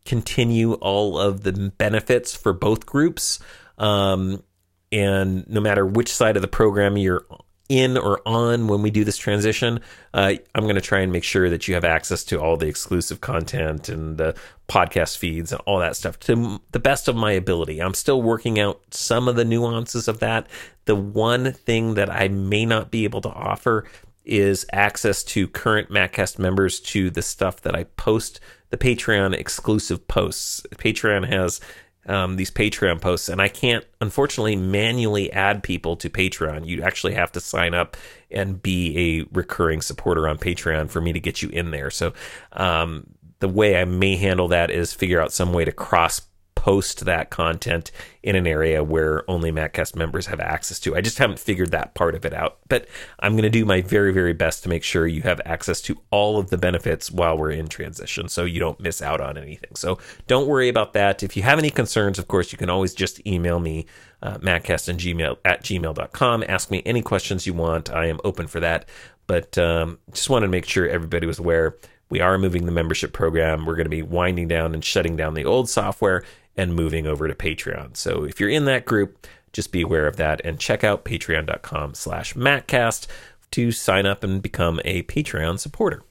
continue all of the benefits for both groups. Um, and no matter which side of the program you're in or on when we do this transition, uh, I'm going to try and make sure that you have access to all the exclusive content and the podcast feeds and all that stuff to the best of my ability. I'm still working out some of the nuances of that. The one thing that I may not be able to offer is access to current MacCast members to the stuff that I post, the Patreon exclusive posts. Patreon has Um, these Patreon posts, and I can't, unfortunately, manually add people to Patreon. You actually have to sign up and be a recurring supporter on Patreon for me to get you in there. So um, the way I may handle that is figure out some way to cross post that content in an area where only MacCast members have access to. I just haven't figured that part of it out, but I'm going to do my very, very best to make sure you have access to all of the benefits while we're in transition, so you don't miss out on anything. So don't worry about that. If you have any concerns, of course, you can always just email me, uh, maccast and gmail at gmail dot com. Ask me any questions you want. I am open for that, but um, just wanted to make sure everybody was aware. We are moving the membership program. We're going to be winding down and shutting down the old software and moving over to Patreon. So if you're in that group, just be aware of that and check out patreon.com slash MacCast to sign up and become a Patreon supporter.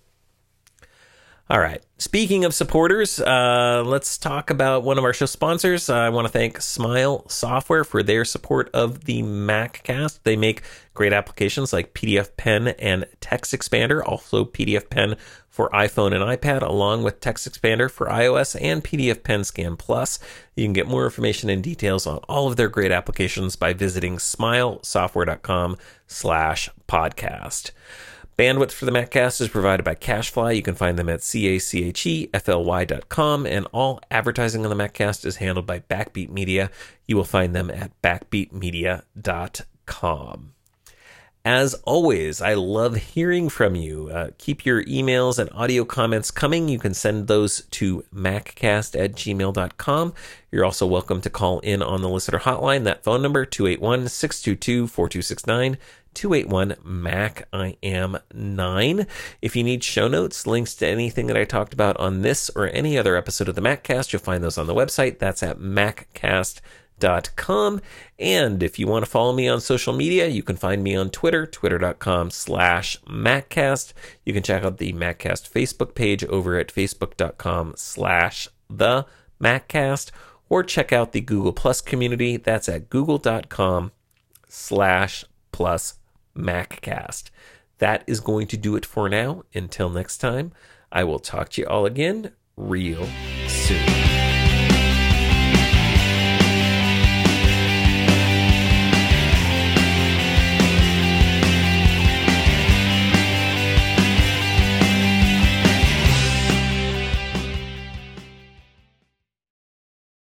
All right. Speaking of supporters, uh, let's talk about one of our show sponsors. Uh, I want to thank Smile Software for their support of the MacCast. They make great applications like P D F Pen and Text Expander, also P D F Pen for iPhone and iPad, along with Text Expander for iOS and P D F Pen Scan Plus. You can get more information and details on all of their great applications by visiting smilesoftware.com slash podcast. Bandwidth for the MacCast is provided by CacheFly. You can find them at C A C H E F L Y dot com, and all advertising on the MacCast is handled by Backbeat Media. You will find them at backbeat media dot com. As always, I love hearing from you. Uh, keep your emails and audio comments coming. You can send those to maccast at gmail dot com. You're also welcome to call in on the listener hotline. That phone number, two eight one, six two two, four two six nine, two eight one, Mac I am nine. If you need show notes, links to anything that I talked about on this or any other episode of the MacCast, you'll find those on the website. That's at maccast dot com. And if you want to follow me on social media, you can find me on Twitter, twitter.com slash MacCast. You can check out the MacCast Facebook page over at facebook.com slash the MacCast, or check out the Google Plus community. That's at google.com slash plus MacCast. That is going to do it for now. Until next time, I will talk to you all again real soon.